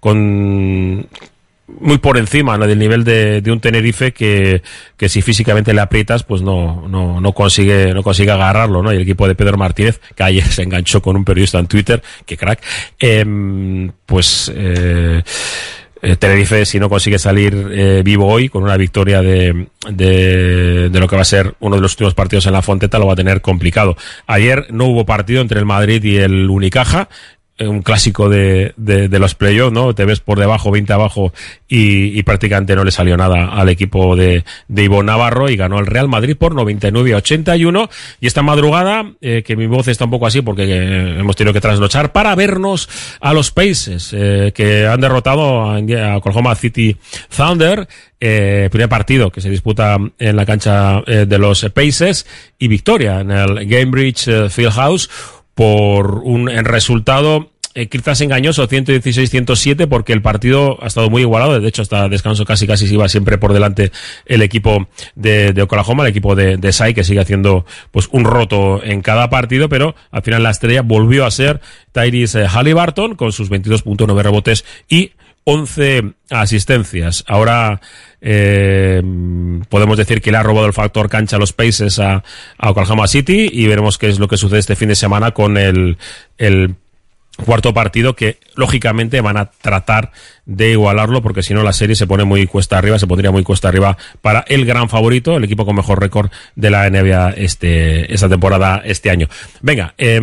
con muy por encima, ¿no?, del nivel de, de un Tenerife que, que si físicamente le aprietas, pues no, no, no consigue, no consigue agarrarlo, ¿no? Y el equipo de Pedro Martínez, que ayer se enganchó con un periodista en Twitter, que crack, eh, pues, eh, eh, Tenerife, si no consigue salir eh, vivo hoy con una victoria de, de, de lo que va a ser uno de los últimos partidos en la Fonteta, lo va a tener complicado. Ayer no hubo partido entre el Madrid y el Unicaja, un clásico de, de, de los playoffs, ¿no? Te ves por debajo, veinte abajo y, y prácticamente no le salió nada al equipo de, de Ivo Navarro y ganó el Real Madrid por noventa y nueve a ochenta y uno. Y esta madrugada, eh, que mi voz está un poco así porque eh, hemos tenido que trasnochar para vernos a los Pacers, eh, que han derrotado a, a Oklahoma City Thunder. Eh, primer partido que se disputa en la cancha eh, de los Pacers y victoria en el Gainbridge eh, Fieldhouse por un en resultado eh, quizás engañoso, ciento dieciséis a ciento siete, porque el partido ha estado muy igualado. De hecho, hasta descanso casi casi se iba siempre por delante el equipo de, de Oklahoma, el equipo de, de Sai, que sigue haciendo pues un roto en cada partido, pero al final la estrella volvió a ser Tyrese Haliburton con sus veintidós punto nueve rebotes y once asistencias. Ahora eh, podemos decir que le ha robado el factor cancha a los Pacers a, a Oklahoma City y veremos qué es lo que sucede este fin de semana con el, el cuarto partido, que lógicamente van a tratar de igualarlo, porque si no la serie se pone muy cuesta arriba, se pondría muy cuesta arriba para el gran favorito, el equipo con mejor récord de la N B A este, esta temporada, este año. Venga, eh,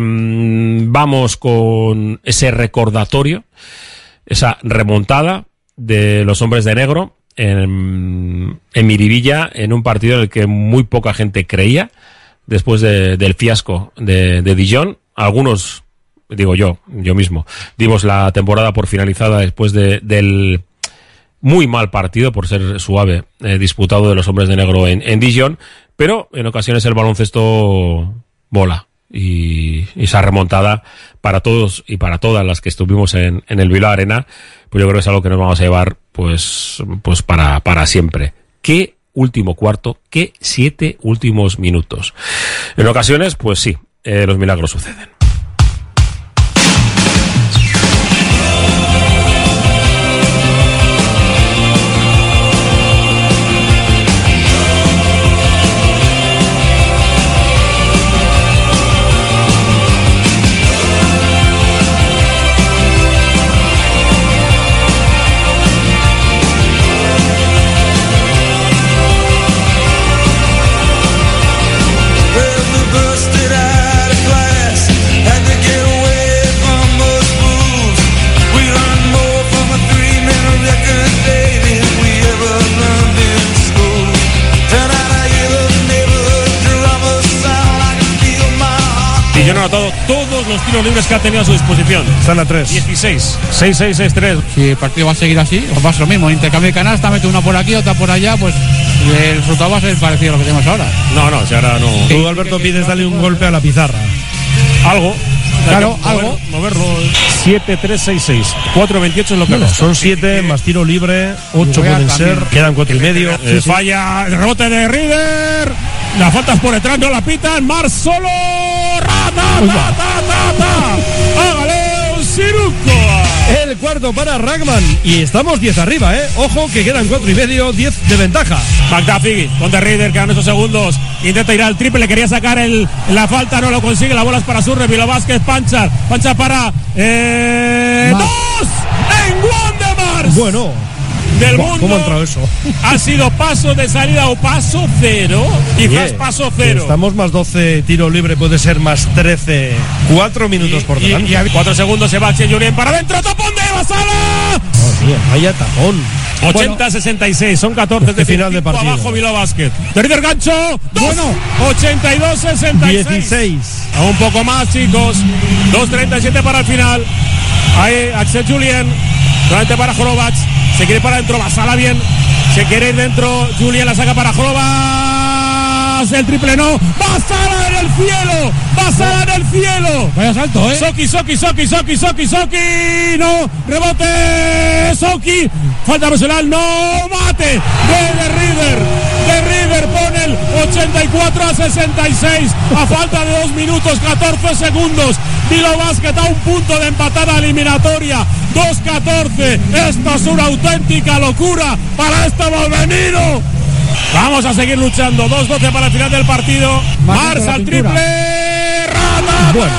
vamos con ese recordatorio, esa remontada de los hombres de negro en, en Miribilla, en un partido en el que muy poca gente creía, después de, del fiasco de, de Dijon. Algunos, digo yo, yo mismo, dimos la temporada por finalizada después de, del muy mal partido, por ser suave, eh, disputado de los hombres de negro en, en Dijon, pero en ocasiones el baloncesto mola. Y esa remontada para todos y para todas las que estuvimos en, en el Bilbao Arena, pues yo creo que es algo que nos vamos a llevar pues, pues para, para siempre. Qué último cuarto, qué siete últimos minutos. En ocasiones, pues sí, eh, los milagros suceden. los tiros libres que ha tenido a su disposición. Están a tres. dieciséis. seis seis seis tres. Si el partido va a seguir así, pues pasa lo mismo. Intercambio de canasta, mete una por aquí, otra por allá, pues el resultado va a ser parecido a lo que tenemos ahora. No, no, si ahora no. Tú, Alberto, pides darle un golpe a la pizarra. Algo. Claro, mover, algo. Moverlo. siete tres seis seis. cuatro veintiocho es lo que Bueno, resta. son siete más tiro libre, ocho Uruguay pueden también. ser, quedan cuatro y medio. Eh, Sí, sí. Falla el rebote de Rieder. Las faltas por detrás no la pitan. Mar solo. Ra, ta, ta, ta, ta, ta. Hágale un ciruco. El cuarto para Ragman. Y estamos diez arriba, ¿eh? Ojo que quedan cuatro y medio, diez de ventaja. McDuffie con The Reader, quedan esos segundos. Intenta ir al triple, le quería sacar el, la falta, no lo consigue. La bola es para Surre, Vilo Vázquez, Pancha. Pancha para. Eh, Mar. ¡Dos! ¡En Wandemars! Bueno, Del Buah, mundo. ¿cómo ha entrado eso? Ha sido paso de salida o paso cero. Quizás Oye, paso cero. Estamos más doce, tiro libre puede ser más trece. Cuatro minutos por delante. Y, y cuatro segundos se va Axel Julien para adentro. ¡Tapón de Basala! Oh, tío, vaya tapón. ochenta sesenta y seis, son catorce Este final de partido. Abajo Bilbao Basket. Tercer gancho. Dos. Bueno. ochenta y dos sesenta y seis. dieciséis. A un poco más, chicos. dos treinta y siete para el final. Ahí Axel Julien. Nuevamente para Jorovac. Se quiere para adentro. Basala bien. Se quiere ir dentro. Julien la saca para Jorovac. El triple no. Basala en el cielo. Basala en el cielo. Vaya salto, ¿eh? Soki, Soki, Soki, Soki, Soki, Soki. No. Rebote. Soki. Falta personal. No. Mate. De, de River. De River pone el ochenta y cuatro a sesenta y seis. A falta de dos minutos, catorce segundos. Bilbao Basket a un punto de empatada eliminatoria. dos catorce. Esto es una auténtica locura para este Valvenino. Vamos a seguir luchando. dos doce para el final del partido. Mars al triple. Rata, Bueno,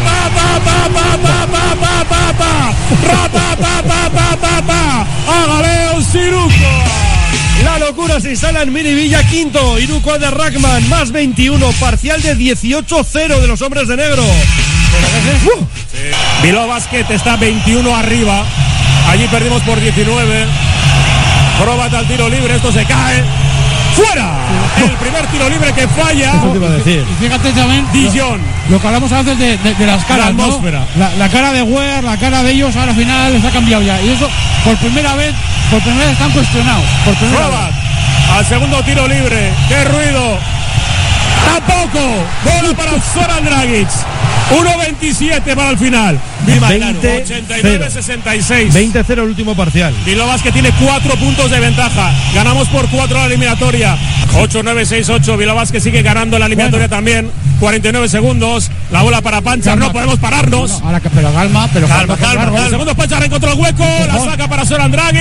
hágale un ciruco. La locura se instala en Miribilla, quinto. Iruko de Ragman, más veintiuno. Parcial de dieciocho cero de los hombres de negro. Uh, Bilbao Basket está veintiuno arriba. Allí perdimos por diecinueve. Probat al tiro libre. Esto se cae. ¡Fuera! El primer tiro libre que falla. Eso te iba a decir. Y fíjate también Dijon. lo, lo que hablamos antes de, de, de las caras, La ¿no? atmósfera. La, la cara de Weir, la cara de ellos, ahora al final les ha cambiado ya. Y eso, por primera vez, por primera vez están cuestionados. Por primera Probat vez. al segundo tiro libre. ¡Qué ruido! ¡Tampoco! Bola para Zoran Dragic. uno veintisiete para el final. veinte ochenta y nueve sesenta y seis. veinte cero el último parcial. Bilbao Basket tiene cuatro puntos de ventaja. Ganamos por cuatro la eliminatoria. ocho nueve seis ocho. Bilbao Basket sigue ganando la eliminatoria también. cuarenta y nueve segundos. La bola para Panchar. No podemos pararnos. Bueno, ahora que, pero calma, pero Calma, calma. calma. El segundo Panchar encontró el hueco. La saca para Zoran Dragic.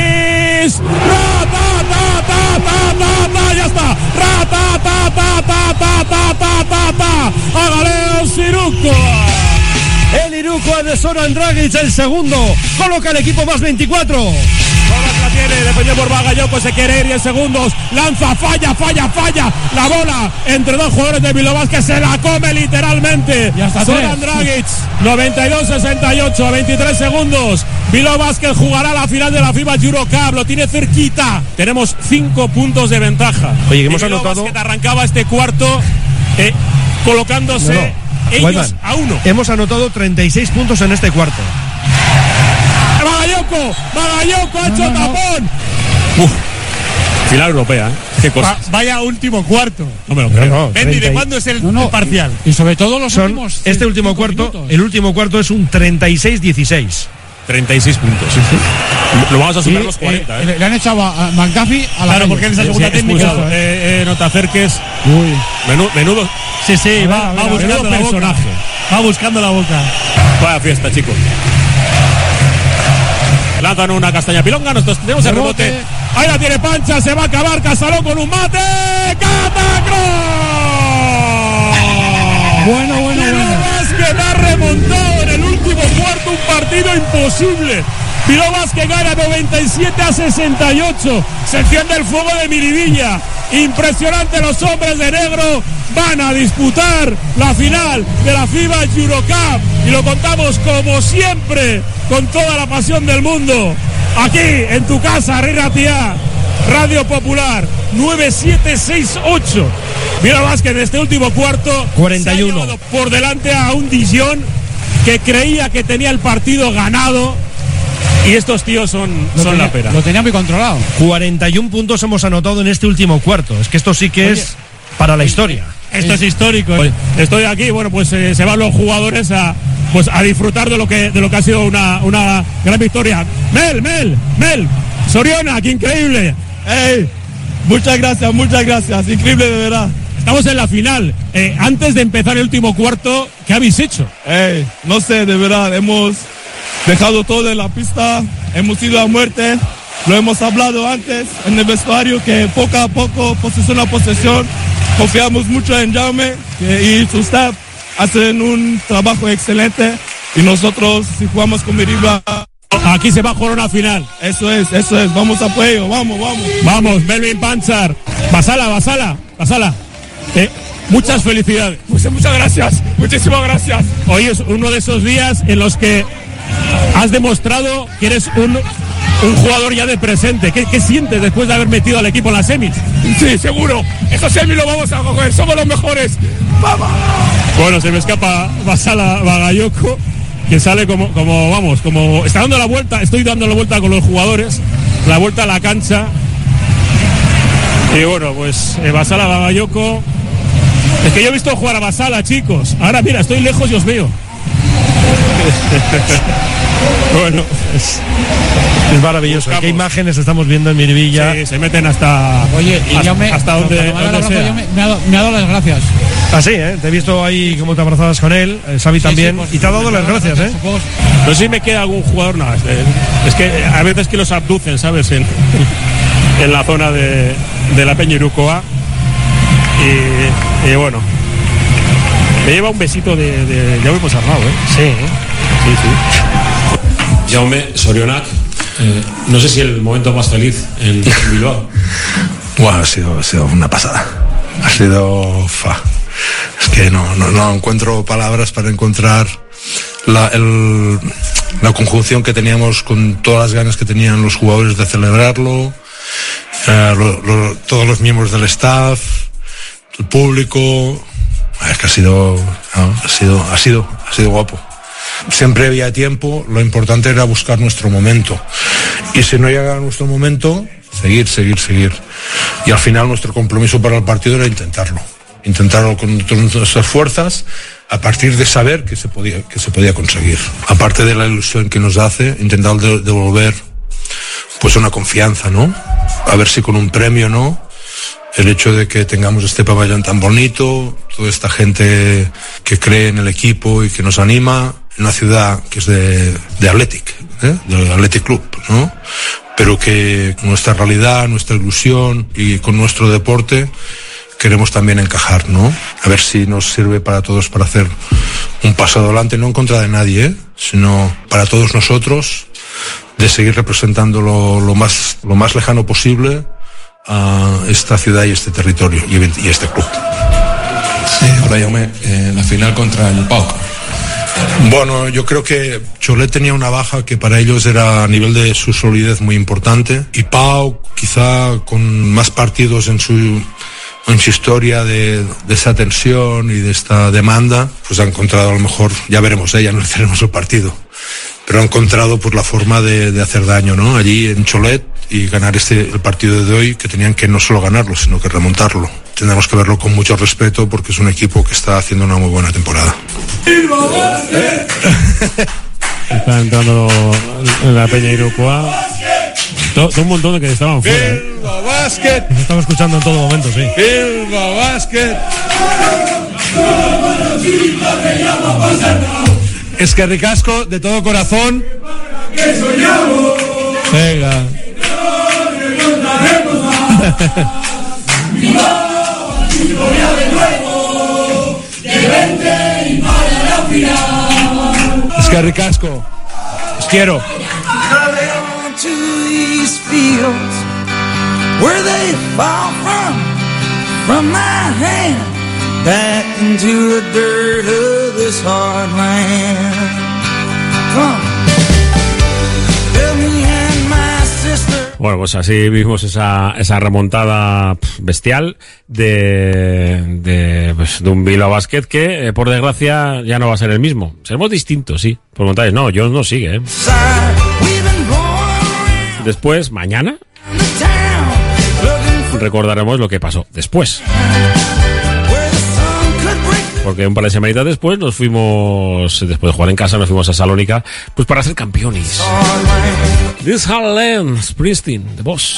Ra, ta, ta, ta, ta, ta, ta. Ya está. Ra, ta, ta, ta, ta, ta, ta, ta, ta, ta. Hágale un ciruco. El Iruko de Zoran Dragic, el segundo. Coloca el equipo más veinticuatro. Kovac la tiene, defendido por Bagayoko, se quiere ir diez segundos, lanza, falla, falla, falla, la bola entre dos jugadores de Bilbao Basket, se la come literalmente. Y hasta Zoran tres. Dragic, noventa y dos sesenta y ocho, a veintitrés segundos. Bilbao Basket jugará la final de la FIBA Eurocup, lo tiene cerquita. Tenemos cinco puntos de ventaja. Oye, que hemos Y Bilbao anotado- Basket arrancaba este cuarto eh, colocándose No, no. ellos Wildman, a uno. Hemos anotado treinta y seis puntos en este cuarto. Bagayoko, Bagayoko ha hecho no, no. tapón. Uf, final europea, ¿eh? Qué cosa. Vaya último cuarto. No me lo No, creo. no, Bendy, treinta ¿de y- cuándo es el, No, no. el parcial? Y sobre todo los Son últimos. este último cinco cuarto, minutos. el último cuarto es un treinta y seis dieciséis. treinta y seis puntos. Lo vamos a superar Y, los cuarenta, eh, ¿eh? le, le han echado a, a McDuffie a la Claro, calle. porque en esa Sí, segunda técnica. expulsado. Eh, eh, no te acerques. Uy. Menudo, menudo, Sí, sí, A ver, va, a ver, va a ver, buscando menudo la boca. personaje. Va buscando la boca. Vaya fiesta, chicos. Lanzan una castaña pilonga, nosotros tenemos el rebote. Rebote. Ahí la tiene Pancha, se va a acabar Casaló con un mate. ¡Catacro! Bueno, bueno, Bilbao bueno. Basket ha remontado en el último cuarto un partido imposible. Bilbao Basket gana noventa y siete a sesenta y ocho. Se enciende el fuego de Miribilla. Impresionante, los hombres de negro van a disputar la final de la FIBA Eurocup. Y lo contamos como siempre, con toda la pasión del mundo. Aquí, en tu casa, Rey Ratia, Radio Popular, nueve siete seis ocho. Bilbao Basket en este último cuarto cuarenta y uno. se ha llevado por delante a un Dijon que creía que tenía el partido ganado. Y estos tíos son, Lo son tenía- la pera. Lo tenía muy controlado. cuarenta y un puntos hemos anotado en este último cuarto. Es que esto sí que Oye, es para la historia. Esto es histórico. Oye, estoy aquí, bueno, pues eh, se van los jugadores a pues a disfrutar de lo que de lo que ha sido una, una gran victoria. Mel, Mel, Mel, Soriona, qué increíble. ¡Ey! Muchas gracias, muchas gracias. Increíble, de verdad. Estamos en la final. Eh, antes de empezar el último cuarto, ¿qué habéis hecho? Ey, no sé, de verdad, hemos dejado todo en la pista, hemos ido a muerte, lo hemos hablado antes en el vestuario, que poco a poco, posesión a posesión, confiamos mucho en Jaume que, y su staff hacen un trabajo excelente y nosotros, si jugamos con Miriba, aquí se va a jugar una final. Eso es, eso es, vamos a apoyo, vamos, vamos. Vamos, Melvin Panchar. Basala, Basala, Basala. Eh, muchas felicidades. Muchas, muchas gracias, muchísimas gracias. Hoy es uno de esos días en los que has demostrado que eres un, un jugador ya de presente. ¿Qué, ¿Qué sientes después de haber metido al equipo en las semis? Sí, seguro, esos semis lo vamos a coger, somos los mejores. ¡Vamos! Bueno, se me escapa Basala Bagayoko, que sale como, como, vamos, como está dando la vuelta, estoy dando la vuelta con los jugadores, la vuelta a la cancha. Y bueno, pues eh, Basala Bagayoko. Es que yo he visto jugar a Basala, chicos. Ahora mira, estoy lejos y os veo. Bueno, es, es maravilloso. Buscamos. ¿Qué imágenes estamos viendo en Miribilla? Sí, se meten hasta. Oye, y hasta, yo me, hasta donde, cuando me ha dado donde el abrazo, sea. yo me, me ha dado, me ha dado las gracias. Así, ¿eh? Te he visto ahí cómo te abrazabas con él, eh, Xavi Sí, también, sí, pues, y te ha dado las gracias, ¿eh? Supongo- No sé si me queda algún jugador, no, es, es que a veces que los abducen, ¿sabes? En, en la zona de, de la Peña Irukoa. Y, y bueno, me lleva un besito de, de Jaume Ponsarnau, ¿eh? Sí, ¿eh? Sí, sí. Jaume Sorionak, eh, no sé si el momento más feliz en, en Bilbao. Bueno, ha sido, ha sido una pasada. Ha sido... Fa. Es que no, no, no encuentro palabras para encontrar la, el, la conjunción que teníamos con todas las ganas que tenían los jugadores de celebrarlo, eh, lo, lo, todos los miembros del staff, el público. Es que ha sido, no, ha sido, ha sido, ha sido guapo. Siempre había tiempo, lo importante era buscar nuestro momento. Y si no llegaba nuestro momento, seguir, seguir, seguir. Y al final nuestro compromiso para el partido era intentarlo. Intentarlo con todas nuestras fuerzas, a partir de saber que se podía, que se podía conseguir. Aparte de la ilusión que nos hace, intentar de- devolver pues una confianza, ¿no? A ver si con un premio, ¿no? El hecho de que tengamos este pabellón tan bonito, toda esta gente que cree en el equipo y que nos anima, en una ciudad que es de, de Athletic, ¿eh? Del Athletic Club, ¿no? Pero que con nuestra realidad, nuestra ilusión y con nuestro deporte queremos también encajar, ¿no? A ver si nos sirve para todos para hacer un paso adelante, no en contra de nadie, ¿eh? Sino para todos nosotros, de seguir representando lo, lo más, lo más lejano posible a esta ciudad y este territorio y, y este club. Sí, ahora yo me, eh, la final contra el P A O K. Bueno, yo creo que Cholet tenía una baja que para ellos era a nivel de su solidez muy importante, y Pau quizá con más partidos en su en su historia de, de esa tensión y de esta demanda, pues ha encontrado, a lo mejor, ya veremos, ¿eh? Ya no le tenemos el partido, pero ha encontrado pues la forma de, de hacer daño, ¿no? Allí en Cholet, y ganar este el partido de hoy, que tenían que no solo ganarlo, sino que remontarlo. Tendremos que verlo con mucho respeto porque es un equipo que está haciendo una muy buena temporada. Está entrando en la Peña Irukoa. Todo, todo un montón de que estaban fuera. ¿eh? Bilbao Basket, Nos estamos escuchando en todo momento, sí. Bilbao Basket. Es que ricasco, de todo corazón. Venga. Es que ricasco. Os quiero. To these fields where they fall from, from my hand, back into the dirt of this hard land. Come, tell me and my sister. Bueno, pues así vimos esa, esa remontada bestial de, de, pues, de un Bilbao Basket que, eh, por desgracia, ya no va a ser el mismo. Seremos distintos, sí. Por montajes, no, Jones no sigue, ¿eh? Después, mañana, recordaremos lo que pasó después. Porque un par de semanitas después nos fuimos, después de jugar en casa, nos fuimos a Salónica, pues para ser campeones. This Harlem, Springsteen, The Boss.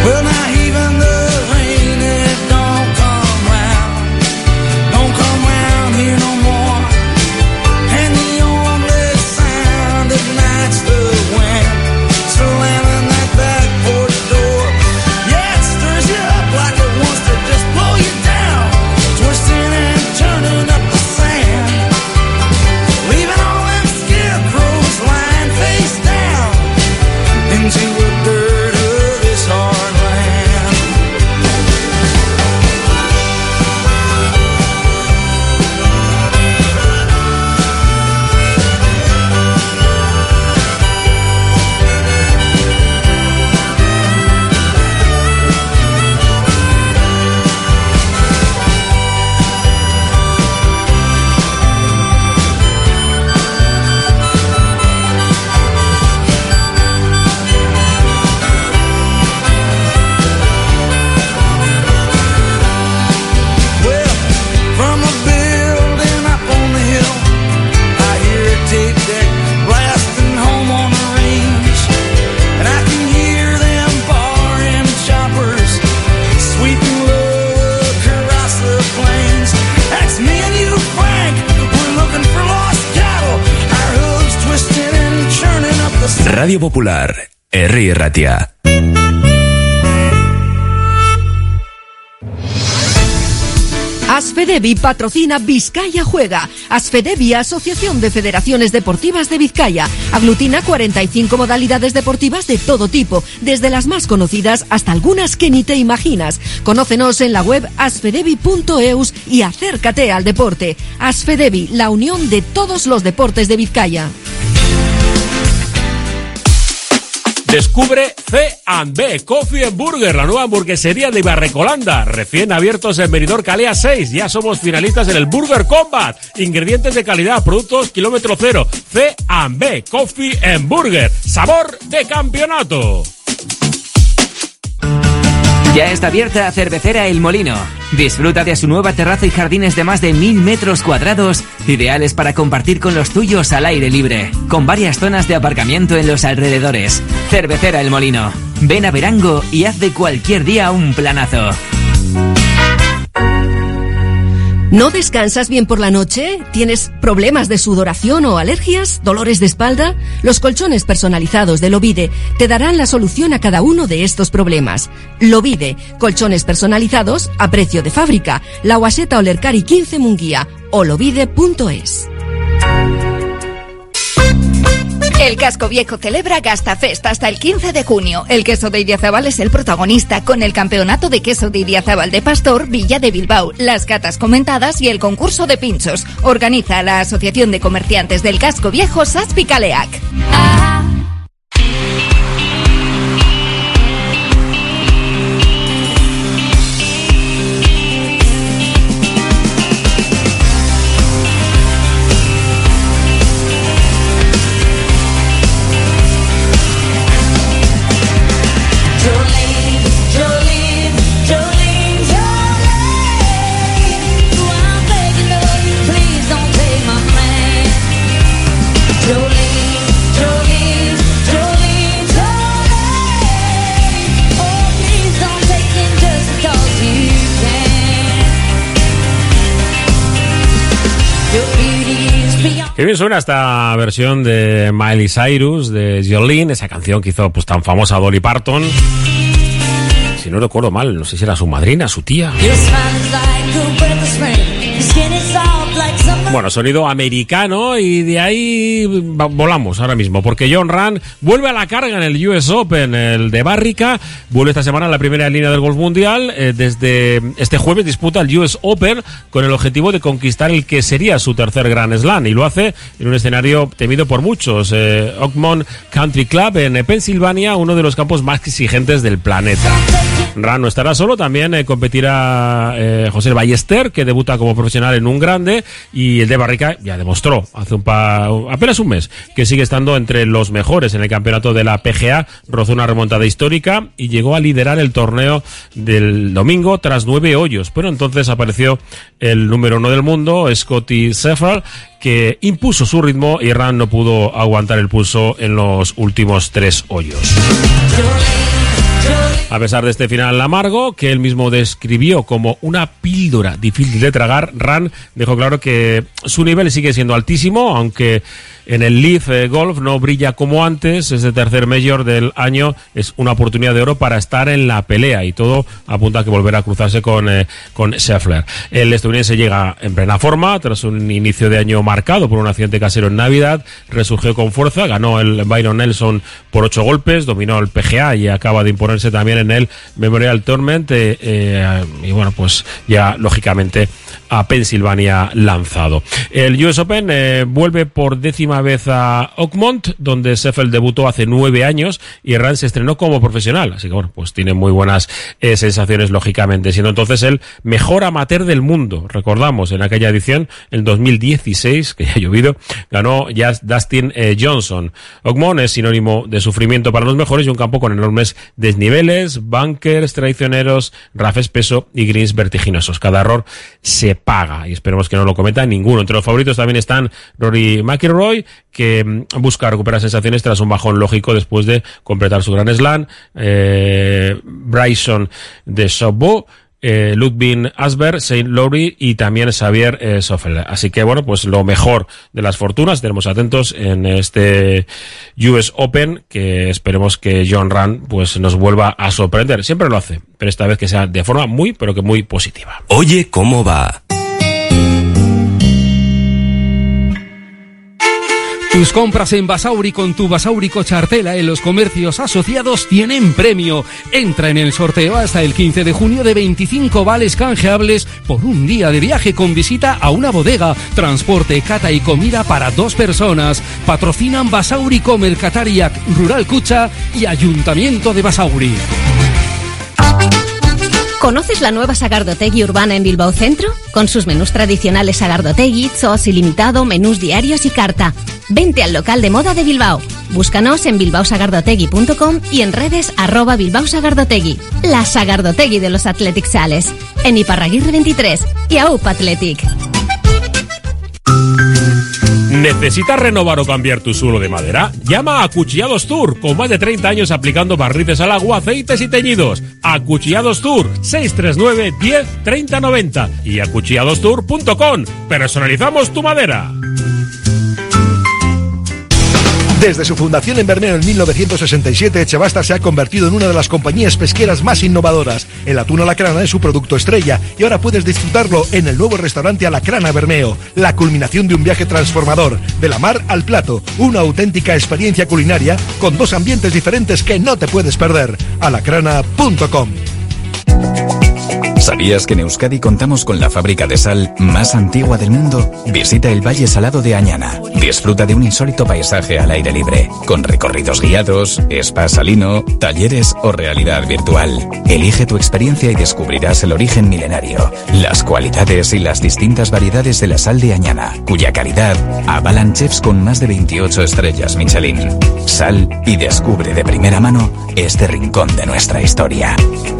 Radio Popular, Herri Ratia. Asfedevi patrocina Vizcaya Juega. Asfedevi, Asociación de Federaciones Deportivas de Vizcaya, aglutina cuarenta y cinco modalidades deportivas de todo tipo, desde las más conocidas hasta algunas que ni te imaginas. Conócenos en la web asfedevi punto eus y acércate al deporte. Asfedevi, la unión de todos los deportes de Vizcaya. Descubre C and B Coffee and Burger, la nueva hamburguesería de Ibarrecolanda, recién abiertos en Benidorm Calea seis. Ya somos finalistas en el Burger Combat. Ingredientes de calidad, productos kilómetro cero. C and B Coffee and Burger, sabor de campeonato. Ya está abierta Cervecera El Molino. Disfruta de su nueva terraza y jardines de más de mil metros cuadrados, ideales para compartir con los tuyos al aire libre, con varias zonas de aparcamiento en los alrededores. Cervecera El Molino. Ven a Verango y haz de cualquier día un planazo. ¿No descansas bien por la noche? ¿Tienes problemas de sudoración o alergias? ¿Dolores de espalda? Los colchones personalizados de Lovide te darán la solución a cada uno de estos problemas. Lovide, colchones personalizados a precio de fábrica. La Guaseta Olercari quince Munguía o lovide punto es. El Casco Viejo celebra Gastafest hasta el quince de junio. El queso de Idiazábal es el protagonista, con el campeonato de queso de Idiazábal de Pastor, Villa de Bilbao, las catas comentadas y el concurso de pinchos. Organiza la Asociación de Comerciantes del Casco Viejo, Saspicaleac. Ah. Qué bien suena esta versión de Miley Cyrus, de Jolene, esa canción que hizo pues tan famosa Dolly Parton. Si no recuerdo mal, no sé si era su madrina, su tía. Bueno, sonido americano y de ahí volamos ahora mismo, porque Jon Rahm vuelve a la carga en el U S Open, el de Bárrica, vuelve esta semana a la primera línea del golf mundial, eh, desde este jueves disputa el U S Open con el objetivo de conquistar el que sería su tercer Grand Slam, y lo hace en un escenario temido por muchos, eh, Oakmont Country Club en Pensilvania, uno de los campos más exigentes del planeta. Rahm no estará solo, también eh, competirá eh, José Ballester, que debuta como profesional en un grande, y el de Bárrica ya demostró hace un pa, apenas un mes que sigue estando entre los mejores en el campeonato de la P G A, rozó una remontada histórica y llegó a liderar el torneo del domingo tras nueve hoyos, pero entonces apareció el número uno del mundo, Scottie Scheffler, que impuso su ritmo y Rahm no pudo aguantar el pulso en los últimos tres hoyos. A pesar de este final amargo, que él mismo describió como una píldora difícil de tragar, Rahm dejó claro que su nivel sigue siendo altísimo, aunque en el Leaf eh, Golf no brilla como antes. Este tercer Major del año es una oportunidad de oro para estar en la pelea, y todo apunta a que volverá a cruzarse con, eh, con Scheffler. El estadounidense llega en plena forma, tras un inicio de año marcado por un accidente casero en Navidad, resurgió con fuerza, ganó el Byron Nelson por ocho golpes, dominó el P G A y acaba de imponerse también en el Memorial Tournament, eh, eh, y bueno, pues ya lógicamente a Pensilvania lanzado. El U S Open eh, vuelve por décima vez a Oakmont, donde Scheffler debutó hace nueve años y Rahm se estrenó como profesional, así que bueno, pues tiene muy buenas eh, sensaciones, lógicamente, siendo entonces el mejor amateur del mundo. Recordamos, en aquella edición, en dos mil dieciséis, que ya ha llovido, ganó Dustin eh, Johnson. Oakmont es sinónimo de sufrimiento para los mejores y un campo con enormes desniveles, bunkers traicioneros, rough espeso y greens vertiginosos. Cada error se paga y esperemos que no lo cometa ninguno. Entre los favoritos también están Rory McIlroy, que busca recuperar sensaciones tras un bajón lógico después de completar su Grand Slam, eh, Bryson de Sobo, eh, Ludwig Asberg, Saint Lowry y también Xavier eh, Schauffele. Así que bueno, pues lo mejor de las fortunas, tenemos atentos en este U S Open, que esperemos que Jon Rahm pues nos vuelva a sorprender. Siempre lo hace, pero esta vez que sea de forma muy, pero que muy positiva. Oye, ¿cómo va? Tus compras en Basauri con tu Basauri Cochartela en los comercios asociados tienen premio. Entra en el sorteo hasta el quince de junio de veinticinco vales canjeables por un día de viaje con visita a una bodega, transporte, cata y comida para dos personas. Patrocinan Basauri Comer Catariac, Rural Cucha y Ayuntamiento de Basauri. ¿Conoces la nueva Sagardotegui urbana en Bilbao Centro? Con sus menús tradicionales Sagardotegui, Zoos ilimitado, menús diarios y carta. Vente al local de moda de Bilbao. Búscanos en bilbao sagardotegui punto com y en redes arroba Bilbao Sagardotegui. La Sagardotegui de los Athletic Sales. En Iparraguirre veintitrés y A U P Athletic. ¿Necesitas renovar o cambiar tu suelo de madera? Llama a Acuchillados Tour, con más de treinta años aplicando barnices al agua, aceites y teñidos. Acuchillados Tour, seis tres nueve, diez, treinta, noventa y acuchillados tour punto com. Personalizamos tu madera. Desde su fundación en Bermeo en mil novecientos sesenta y siete, Echebasta se ha convertido en una de las compañías pesqueras más innovadoras. El atún a la crana es su producto estrella y ahora puedes disfrutarlo en el nuevo restaurante A la Crana Bermeo. La culminación de un viaje transformador, de la mar al plato, una auténtica experiencia culinaria con dos ambientes diferentes que no te puedes perder. alacrana punto com. ¿Sabías que en Euskadi contamos con la fábrica de sal más antigua del mundo? Visita el Valle Salado de Añana. Disfruta de un insólito paisaje al aire libre, con recorridos guiados, spa salino, talleres o realidad virtual. Elige tu experiencia y descubrirás el origen milenario, las cualidades y las distintas variedades de la sal de Añana, cuya calidad avalan chefs con más de veintiocho estrellas Michelin. Sal y descubre de primera mano este rincón de nuestra historia.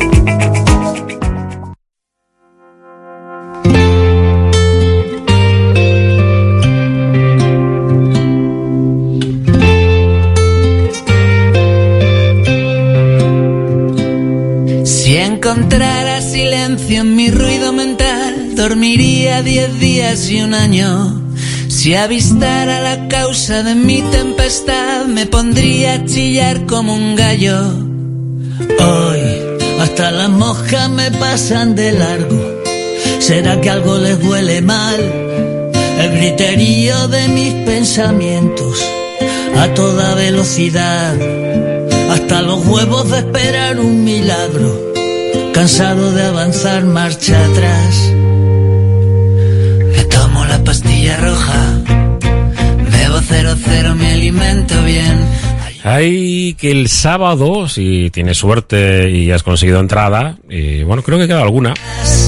Si encontrara silencio en mi ruido mental, dormiría diez días y un año. Si avistara la causa de mi tempestad, me pondría a chillar como un gallo. Hoy, hasta las moscas me pasan de largo. ¿Será que algo les huele mal? el griterío de mis pensamientos a toda velocidad, hasta los huevos de esperar un milagro, cansado de avanzar marcha atrás. Me tomo la pastilla roja, bebo cero cero, me alimento bien. Hay que el sábado, si tienes suerte y has conseguido entrada, y bueno, creo que queda alguna,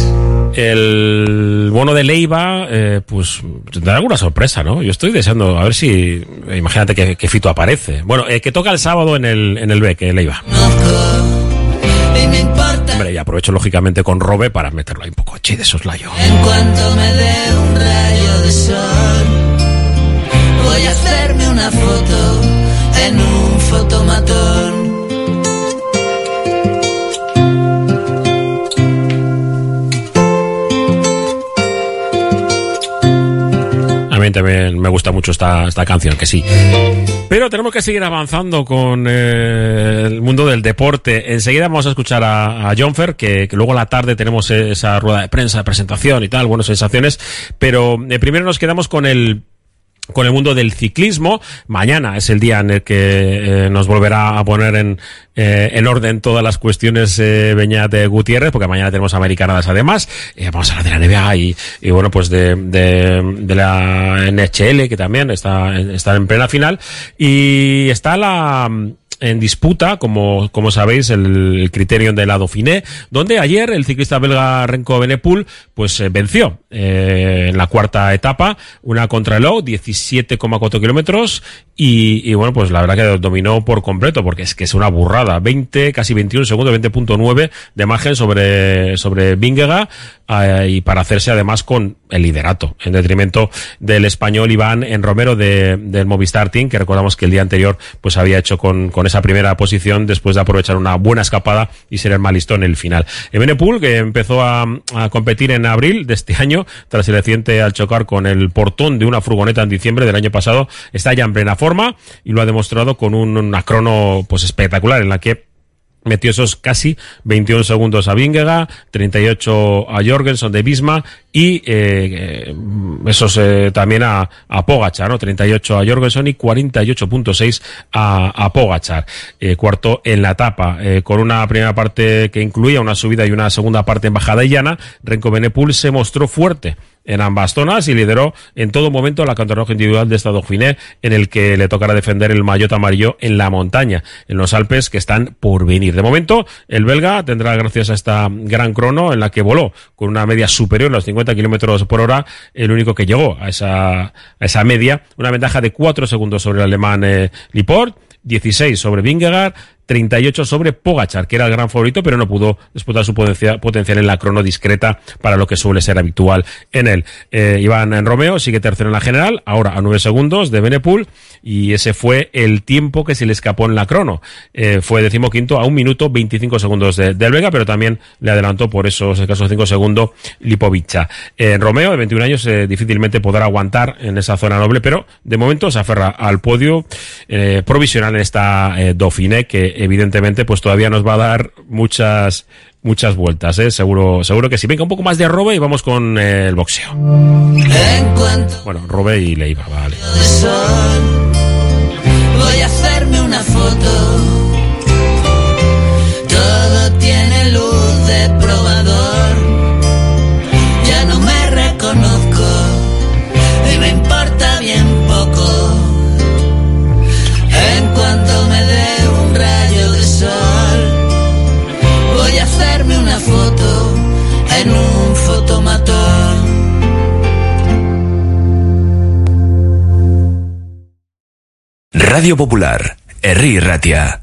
el bono de Leiva, eh, pues tendrá alguna sorpresa, ¿no? Yo estoy deseando, a ver si, imagínate que, que Fito aparece. Bueno, eh, que toca el sábado en el, en el B, que Leiva. Hombre, y aprovecho lógicamente con Robe para meterlo ahí un poco chi de soslayo. En cuanto me dé un rayo de sol, voy a hacerme una foto en un fotomatón. A mí también me gusta mucho esta, esta canción, que sí. Pero tenemos que seguir avanzando con eh, el mundo del deporte. Enseguida vamos a escuchar a, a Jonfer, que, que luego a la tarde tenemos esa rueda de prensa, de presentación y tal, buenas sensaciones. Pero eh, primero nos quedamos con el con el mundo del ciclismo. Mañana es el día en el que eh, nos volverá a poner en, eh, en orden todas las cuestiones eh, Beñat de Gutiérrez, porque mañana tenemos Americanadas además. Eh, vamos a hablar de la N B A y, y bueno, pues de, de, de la N H L, que también está, está en plena final. Y está la... en disputa, como, como sabéis, el, el Criterion de la Dauphiné, donde ayer el ciclista belga Remco Evenepoel pues eh, venció eh, en la cuarta etapa, una contrarreloj, diecisiete coma cuatro kilómetros, y, y bueno, pues la verdad que dominó por completo, porque es que es una burrada, veinte, casi veintiún segundos, veinte punto nueve de margen sobre, sobre Vingegaard, eh, y para hacerse además con el liderato, en detrimento del español Iván en Romero de, del Movistar Team, que recordamos que el día anterior pues había hecho con, con esa primera posición después de aprovechar una buena escapada y ser el más listo en el final. Evenepoel, que empezó a, a competir en abril de este año, tras el accidente al chocar con el portón de una furgoneta en diciembre del año pasado, está ya en plena forma y lo ha demostrado con un, una crono pues espectacular, en la que metió esos casi veintiún segundos a Vingegaard, treinta y ocho a Jorgensen de Visma y eh, esos eh, también a, a Pogačar, ¿no? treinta y ocho a Jorgensen y cuarenta y ocho punto seis a, a Pogačar. Eh, cuarto en la etapa, eh, con una primera parte que incluía una subida y una segunda parte en bajada y llana. Remco Evenepoel se mostró fuerte en ambas zonas y lideró en todo momento la contrarreloj individual de esta Dauphiné, en el que le tocará defender el maillot amarillo en la montaña, en los Alpes que están por venir. De momento, el belga tendrá, gracias a esta gran crono en la que voló con una media superior a los cincuenta kilómetros por hora, el único que llegó a esa, a esa media, una ventaja de cuatro segundos sobre el alemán eh, Lipport, dieciséis sobre Vingegaard, treinta y ocho sobre Pogačar, que era el gran favorito, pero no pudo explotar su potencia, potencial en la crono discreta para lo que suele ser habitual en él. Eh, Iván Romeo sigue tercero en la general, ahora a nueve segundos de Evenepoel, y ese fue el tiempo que se le escapó en la crono. Eh, fue decimoquinto a un minuto veinticinco segundos de, del belga, pero también le adelantó por esos escasos cinco segundos Lipovica. Eh, Romeo, de veintiún años, eh, difícilmente podrá aguantar en esa zona noble, pero de momento se aferra al podio eh, provisional en esta eh, Dauphiné, que evidentemente pues todavía nos va a dar muchas muchas vueltas, ¿eh? Seguro, seguro que sí. Venga, un poco más de Robe y vamos con eh, el boxeo. Bueno, Robe y Leiva, vale. Voy a hacerme una foto. Todo tiene luz de probador. Ya no me reconozco y me importa bien poco. En cuanto me dé un rayo de sol, voy a hacerme una foto en un fotomatón. Radio Popular, Herri Ratia.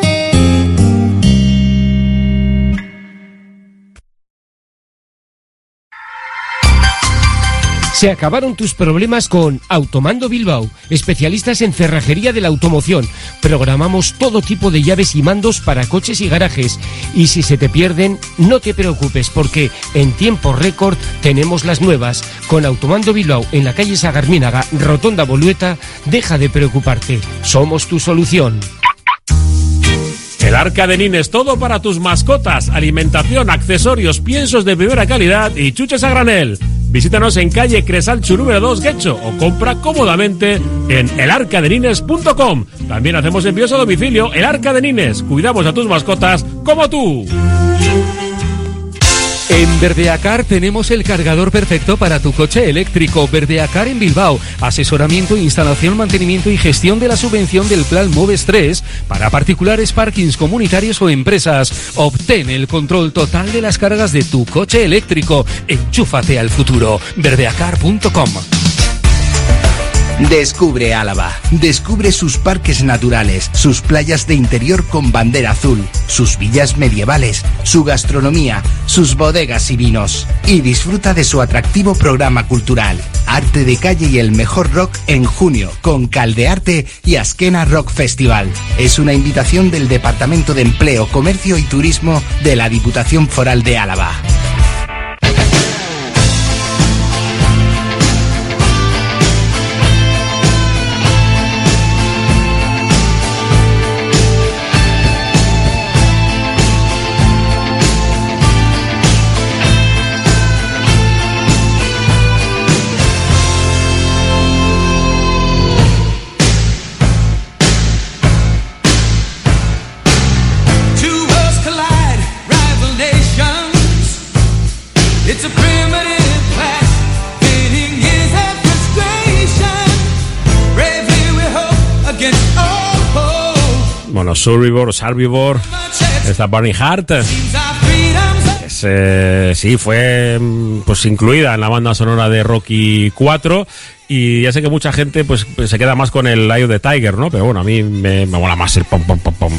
Se acabaron tus problemas con Automando Bilbao, especialistas en cerrajería de la automoción. Programamos todo tipo de llaves y mandos para coches y garajes. Y si se te pierden, no te preocupes, porque en tiempo récord tenemos las nuevas. Con Automando Bilbao, en la calle Sagarmínaga, Rotonda Bolueta, deja de preocuparte. Somos tu solución. El Arca de Nines, todo para tus mascotas, alimentación, accesorios, piensos de primera calidad y chuches a granel. Visítanos en calle Cresalchu número dos, Guecho, o compra cómodamente en el arca de nines punto com. También hacemos envíos a domicilio. El Arca de Nines. Cuidamos a tus mascotas como tú. En Verdeacar tenemos el cargador perfecto para tu coche eléctrico. Verdeacar en Bilbao. Asesoramiento, instalación, mantenimiento y gestión de la subvención del Plan Moves tres para particulares, parkings comunitarios o empresas. Obtén el control total de las cargas de tu coche eléctrico. Enchúfate al futuro. verdeacar punto com. Descubre Álava. Descubre sus parques naturales, sus playas de interior con bandera azul, sus villas medievales, su gastronomía, sus bodegas y vinos. Y disfruta de su atractivo programa cultural. Arte de calle y el mejor rock en junio con Caldearte y Azkena Rock Festival. Es una invitación del Departamento de Empleo, Comercio y Turismo de la Diputación Foral de Álava. Bueno, Survivor, Survivor, esta Burning Heart, es, eh, sí, fue pues incluida en la banda sonora de Rocky cuatro, y ya sé que mucha gente pues se queda más con el Eye of the Tiger, ¿no? Pero bueno, a mí me, me mola más el pom pom pom pom.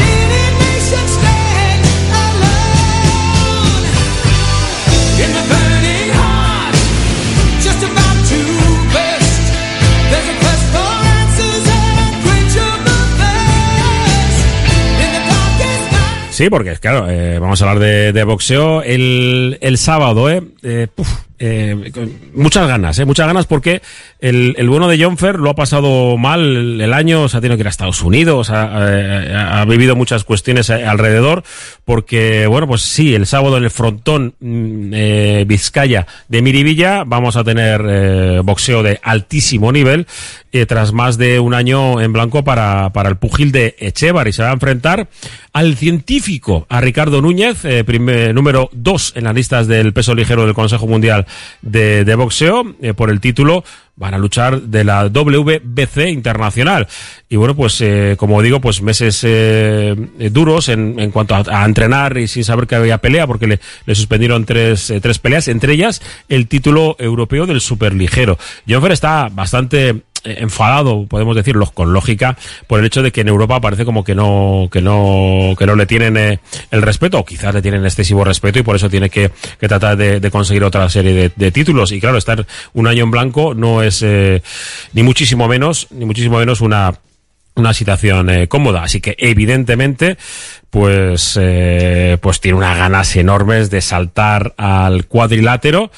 Sí, porque claro, eh, vamos a hablar de, de boxeo el, el sábado, ¿eh? eh puf, eh, muchas ganas, ¿eh? Muchas ganas porque el, el bueno de Jonfer lo ha pasado mal el, el año, se ha tenido que ir a Estados Unidos, ha, ha, ha vivido muchas cuestiones alrededor, porque, bueno, pues sí, el sábado en el frontón eh, Vizcaya de Miribilla vamos a tener eh, boxeo de altísimo nivel, eh, tras más de un año en blanco para, para el pugil de Echevar, y se va a enfrentar al científico, a Ricardo Núñez, eh, primer, número dos en las listas del peso ligero del Consejo Mundial de, de Boxeo, eh, por el título. Van a luchar de la W B C internacional. Y bueno, pues eh, como digo, pues meses eh, duros en, en cuanto a, a entrenar y sin saber que había pelea, porque le, le suspendieron tres, eh, tres peleas, entre ellas el título europeo del superligero. Jonfer está bastante enfadado, podemos decirlo con lógica, por el hecho de que en Europa parece como que no que no que no le tienen eh, el respeto, o quizás le tienen excesivo respeto, y por eso tiene que, que tratar de, de conseguir otra serie de, de títulos. Y claro, estar un año en blanco no es eh, ni muchísimo menos ni muchísimo menos una una situación eh, cómoda, así que evidentemente pues eh, pues tiene unas ganas enormes de saltar al cuadrilátero,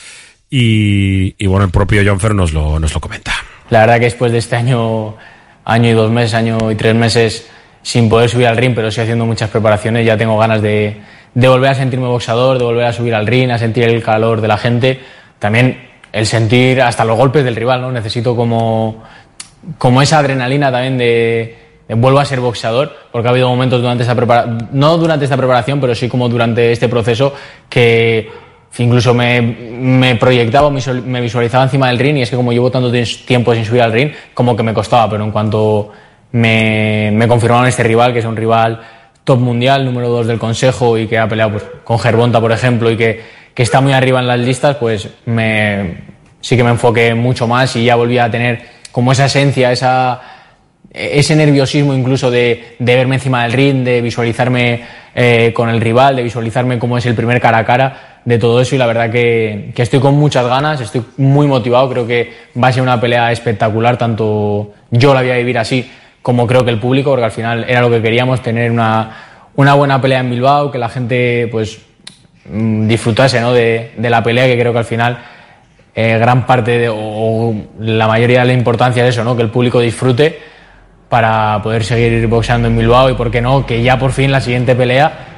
y, y bueno, el propio Jonfer nos lo nos lo comenta. La verdad que después de este año, año y dos meses, año y tres meses sin poder subir al ring, pero sí haciendo muchas preparaciones, ya tengo ganas de, de volver a sentirme boxeador, de volver a subir al ring, a sentir el calor de la gente, también el sentir hasta los golpes del rival, ¿no? Necesito como, como esa adrenalina también de, de vuelvo a ser boxeador, porque ha habido momentos durante esta preparación, no durante esta preparación, pero sí como durante este proceso, que incluso me, me proyectaba, me visualizaba encima del ring, y es que como llevo tanto tiempo sin subir al ring, como que me costaba, pero en cuanto me, me confirmaron este rival, que es un rival top mundial, número dos del Consejo, y que ha peleado pues, con Gervonta, por ejemplo, y que, que está muy arriba en las listas, pues me, sí que me enfoqué mucho más, y ya volví a tener como esa esencia, esa, ese nerviosismo incluso de, de verme encima del ring, de visualizarme eh, con el rival, de visualizarme como es el primer cara a cara, de todo eso, y la verdad que, que estoy con muchas ganas, estoy muy motivado, creo que va a ser una pelea espectacular, tanto yo la voy a vivir así como creo que el público, porque al final era lo que queríamos, tener una, una buena pelea en Bilbao, que la gente pues disfrutase, ¿no? de, de la pelea, que creo que al final eh, gran parte de, o la mayoría de la importancia es eso, ¿no? Que el público disfrute para poder seguir boxeando en Bilbao, y por qué no, que ya por fin la siguiente pelea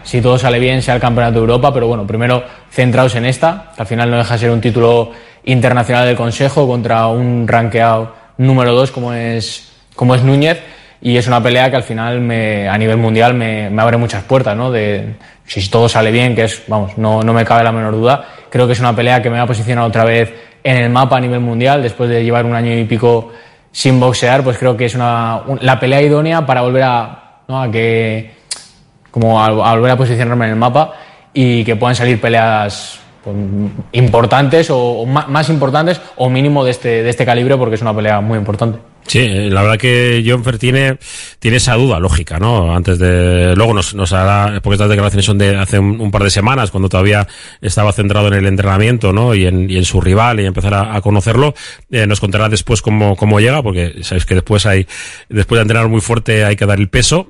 si todo sale bien, sea el Campeonato de Europa, pero bueno, primero centrados en esta, que al final no deja de ser un título internacional del Consejo contra un rankeado número dos como es, como es Núñez, y es una pelea que al final me, a nivel mundial me, me abre muchas puertas, ¿no? De, si todo sale bien, que es, vamos, no, no me cabe la menor duda, creo que es una pelea que me va a posicionar otra vez en el mapa a nivel mundial, después de llevar un año y pico sin boxear, pues creo que es una, un, la pelea idónea para volver a, ¿no? a que, como a, a volver a posicionarme en el mapa y que puedan salir peleas pues, importantes o, o más importantes o mínimo de este, de este calibre, porque es una pelea muy importante. Sí, la verdad que Jonfer tiene, tiene esa duda lógica, ¿no? Antes de, luego nos, nos hará, porque estas declaraciones son de hace un, un par de semanas, cuando todavía estaba centrado en el entrenamiento, ¿no? Y en, y en su rival y empezar a, a conocerlo, eh, nos contará después cómo, cómo llega, porque sabéis que después hay, después de entrenar muy fuerte hay que dar el peso,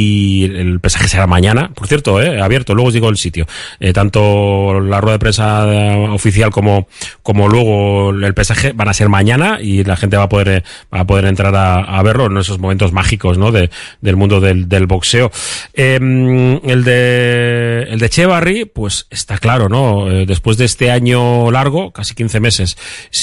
y el pesaje será mañana, por cierto, eh, abierto, luego os digo el sitio, eh, tanto la rueda de prensa oficial como, como luego el pesaje van a ser mañana, y la gente va a poder, eh, va a poder entrar a, a verlo en esos momentos mágicos, ¿no? De, del mundo del, del boxeo. Eh, el de, el de Echevarri, pues está claro, ¿no? Eh, después de este año largo, casi quince meses,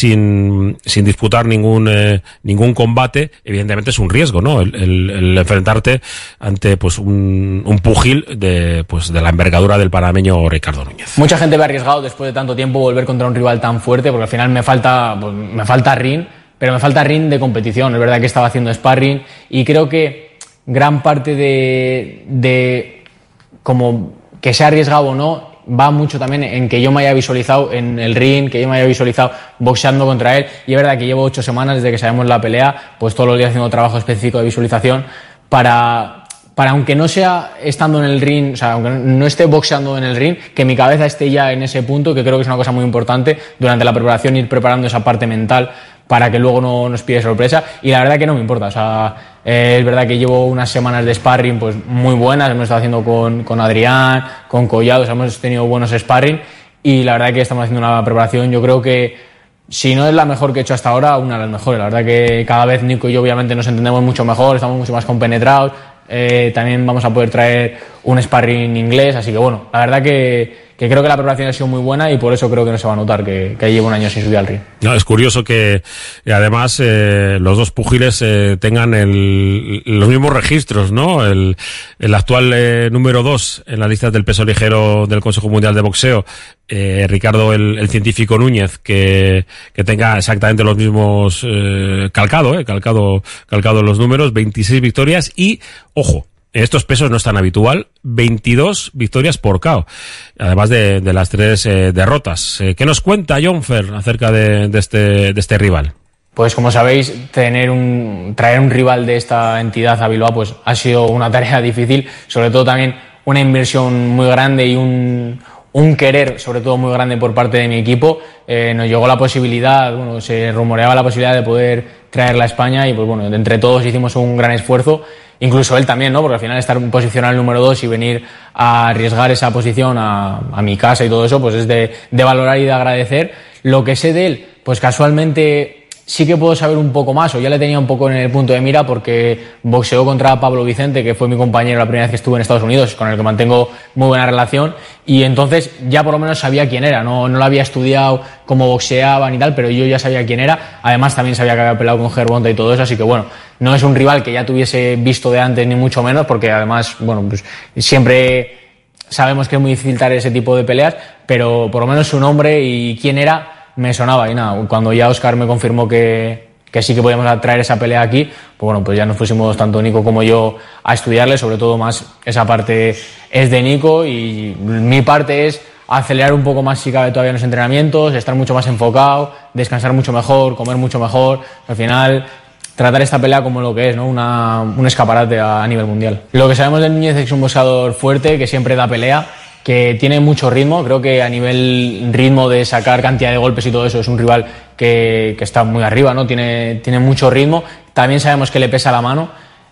sin, sin disputar ningún, eh, ningún combate, evidentemente es un riesgo, ¿no? El, el, el enfrentarte ante, pues, un, un púgil de, pues, de la envergadura del panameño Ricardo Núñez. Mucha gente me ha arriesgado después de tanto tiempo volver contra un rival tan fuerte, porque al final me falta, pues, me falta ring, pero me falta ring de competición. Es verdad que estaba haciendo sparring y creo que gran parte de, de como que sea arriesgado o no va mucho también en que yo me haya visualizado en el ring, que yo me haya visualizado boxeando contra él. Y es verdad que llevo ocho semanas desde que sabemos la pelea, pues todos los días haciendo trabajo específico de visualización para, para aunque no sea estando en el ring, o sea, aunque no esté boxeando en el ring, que mi cabeza esté ya en ese punto, que creo que es una cosa muy importante durante la preparación, ir preparando esa parte mental para que luego no nos pille sorpresa. Y la verdad que no me importa, o sea, eh, es verdad que llevo unas semanas de sparring pues muy buenas, hemos estado haciendo con, con Adrián, con Collado, o sea, hemos tenido buenos sparring, y la verdad que estamos haciendo una preparación, yo creo que si no es la mejor que he hecho hasta ahora, una de las mejores. La verdad que cada vez Nico y yo obviamente nos entendemos mucho mejor, estamos mucho más compenetrados, eh, también vamos a poder traer un sparring inglés, así que bueno, la verdad que que creo que la preparación ha sido muy buena y por eso creo que no se va a notar que, que llevo un año sin subir al ring. No, es curioso que además eh, los dos púgiles eh, tengan el, los mismos registros, ¿no? El, el actual eh, número dos en las listas del peso ligero del Consejo Mundial de Boxeo, eh, Ricardo el, el científico Núñez, que, que tenga exactamente los mismos eh, calcado, eh, calcado, calcado los números, veintiséis victorias y, ojo, estos pesos no es tan habitual, veintidós victorias por K O, además de, de las tres eh, derrotas. Eh, ¿Qué nos cuenta Jonfer acerca de, de, este, de este rival? Pues como sabéis, tener un, traer un rival de esta entidad a Bilbao pues ha sido una tarea difícil, sobre todo también una inversión muy grande y un, un querer sobre todo muy grande por parte de mi equipo. Eh, nos llegó la posibilidad, bueno, se rumoreaba la posibilidad de poder traerla a España y pues bueno, entre todos hicimos un gran esfuerzo. Incluso él también, ¿no? Porque al final estar posicionado en el número dos y venir a arriesgar esa posición a, a mi casa y todo eso, pues es de, de valorar y de agradecer. Lo que sé de él, pues casualmente sí que puedo saber un poco más, o ya le tenía un poco en el punto de mira, porque boxeó contra Pablo Vicente, que fue mi compañero la primera vez que estuve en Estados Unidos, con el que mantengo muy buena relación, y entonces ya por lo menos sabía quién era, no, no lo había estudiado cómo boxeaban y tal, pero yo ya sabía quién era. Además también sabía que había peleado con Gervonta y todo eso, así que bueno, no es un rival que ya tuviese visto de antes ni mucho menos, porque además, bueno, pues siempre sabemos que es muy difícil dar ese tipo de peleas, pero por lo menos su nombre y quién era me sonaba. Y nada, cuando ya Óscar me confirmó que, que sí que podíamos traer esa pelea aquí, pues bueno, pues ya nos pusimos tanto Nico como yo a estudiarle, sobre todo más esa parte es de Nico y mi parte es acelerar un poco más si cabe todavía en los entrenamientos, estar mucho más enfocado, descansar mucho mejor, comer mucho mejor, al final tratar esta pelea como lo que es, ¿no? Una, un escaparate a, a nivel mundial. Lo que sabemos de Núñez es que es un boxeador fuerte, que siempre da pelea, que tiene mucho ritmo. Creo que a nivel ritmo de sacar cantidad de golpes y todo eso es un rival que, que está muy arriba, ¿no? Tiene, tiene mucho ritmo. También sabemos que le pesa la mano.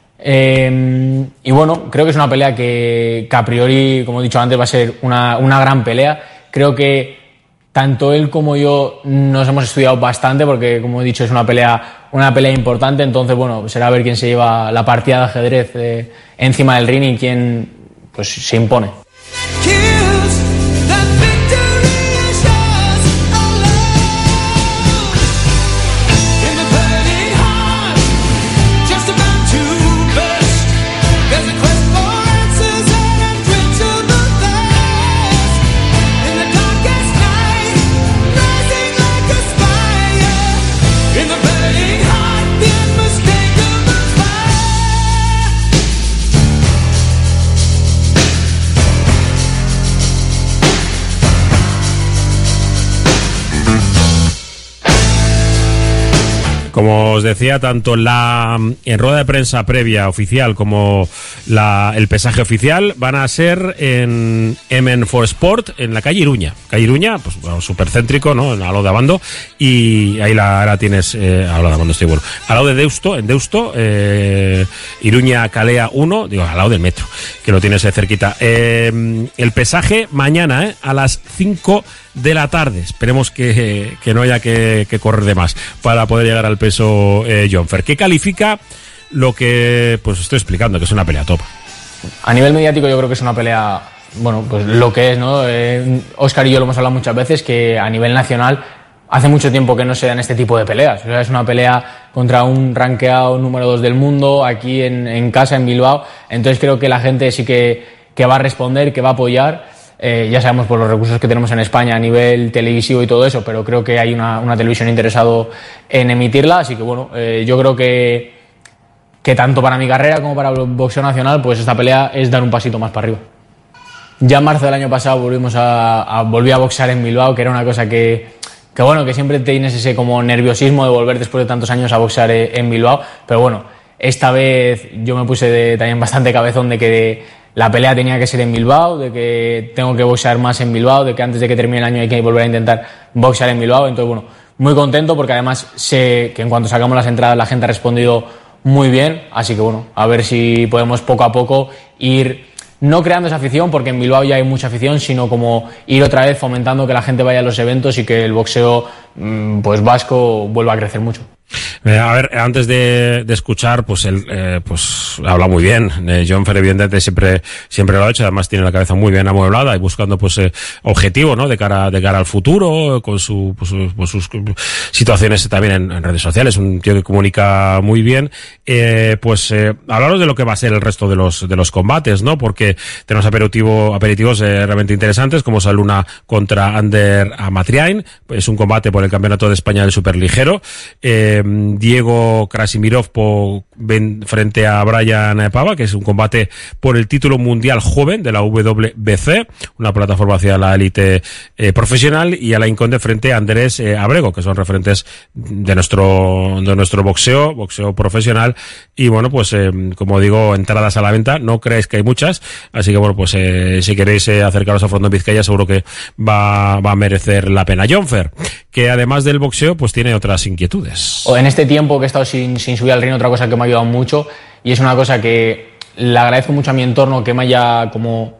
Eh, y bueno, creo que es una pelea que, que a priori, como he dicho antes, va a ser una, una gran pelea. Creo que tanto él como yo nos hemos estudiado bastante porque, como he dicho, es una pelea, una pelea importante. Entonces, bueno, será ver quién se lleva la partida de ajedrez eh, encima del ring y quién pues se impone. kills. The victory is yours alone. In the burning heart, just about to burst, there's a quest for answers and a thrill to the thirst. In the darkest night, rising like a spire. In the burning heart, the unmistakable fire. Como os decía, tanto la en rueda de prensa previa oficial como la, el pesaje oficial van a ser en M N cuatro Sport, en la calle Iruña. Calle Iruña, pues bueno, súper céntrico, ¿no? Al lado de Abando. Y ahí la, ahora tienes, eh, al lado de Abando estoy bueno. Al lado de Deusto, en Deusto, eh, Iruña Calea uno, digo, al lado del metro, que lo tienes eh, cerquita. Eh, el pesaje mañana, eh, a las cinco de la tarde. Esperemos que, que no haya que, que correr de más para poder llegar al peso eh, Jonfer. ¿Qué califica lo que pues estoy explicando, que es una pelea top? A nivel mediático yo creo que es una pelea, bueno, pues lo que es, ¿no? Eh, Óscar y yo lo hemos hablado muchas veces, que a nivel nacional hace mucho tiempo que no se dan este tipo de peleas. O sea, es una pelea contra un rankeado número dos del mundo, aquí en, en casa, en Bilbao. Entonces creo que la gente sí que, que va a responder, que va a apoyar. Eh, ya sabemos por los recursos que tenemos en España a nivel televisivo y todo eso, pero creo que hay una, una televisión interesado en emitirla, así que bueno, eh, yo creo que, que tanto para mi carrera como para el boxeo nacional, pues esta pelea es dar un pasito más para arriba. Ya en marzo del año pasado volvimos a, a volví a boxear en Bilbao, que era una cosa que, que bueno, que siempre tienes ese como nerviosismo de volver después de tantos años a boxear en Bilbao, pero bueno, esta vez yo me puse de, también bastante cabezón de que de, la pelea tenía que ser en Bilbao, de que tengo que boxear más en Bilbao, de que antes de que termine el año hay que volver a intentar boxear en Bilbao. Entonces, bueno, muy contento porque además sé que en cuanto sacamos las entradas la gente ha respondido muy bien. Así que, bueno, a ver si podemos poco a poco ir no creando esa afición, porque en Bilbao ya hay mucha afición, sino como ir otra vez fomentando que la gente vaya a los eventos y que el boxeo pues vasco vuelva a crecer mucho. Eh, a ver, antes de, de escuchar, pues él, eh, pues habla muy bien. Eh, Jonfer, evidentemente, siempre, siempre lo ha hecho. Además, tiene la cabeza muy bien amueblada y buscando, pues, eh, objetivo, ¿no? De cara, de cara al futuro, con su, pues, sus, pues, sus situaciones también en, en redes sociales. Un tío que comunica muy bien. Eh, pues, eh, hablaros de lo que va a ser el resto de los, de los combates, ¿no? Porque tenemos aperitivo, aperitivos eh, realmente interesantes, como Saluna contra Ander Amatriain. Es un combate por el Campeonato de España del Superligero. Eh, Diego Krasimirov por, ven, frente a Brian Pava, que es un combate por el título mundial joven de la W B C, una plataforma hacia la élite eh, profesional, y Alain Conde frente a Andrés eh, Abrego, que son referentes de nuestro de nuestro boxeo, boxeo profesional. Y bueno, pues eh, como digo, entradas a la venta, no creáis que hay muchas, así que bueno, pues eh, si queréis eh, acercaros a Frontón Vizcaya, seguro que va, va a merecer la pena. Jonfer, que además del boxeo, pues tiene otras inquietudes. O en este tiempo que he estado sin, sin subir al ring, otra cosa que me ha ayudado mucho, y es una cosa que le agradezco mucho a mi entorno que me haya como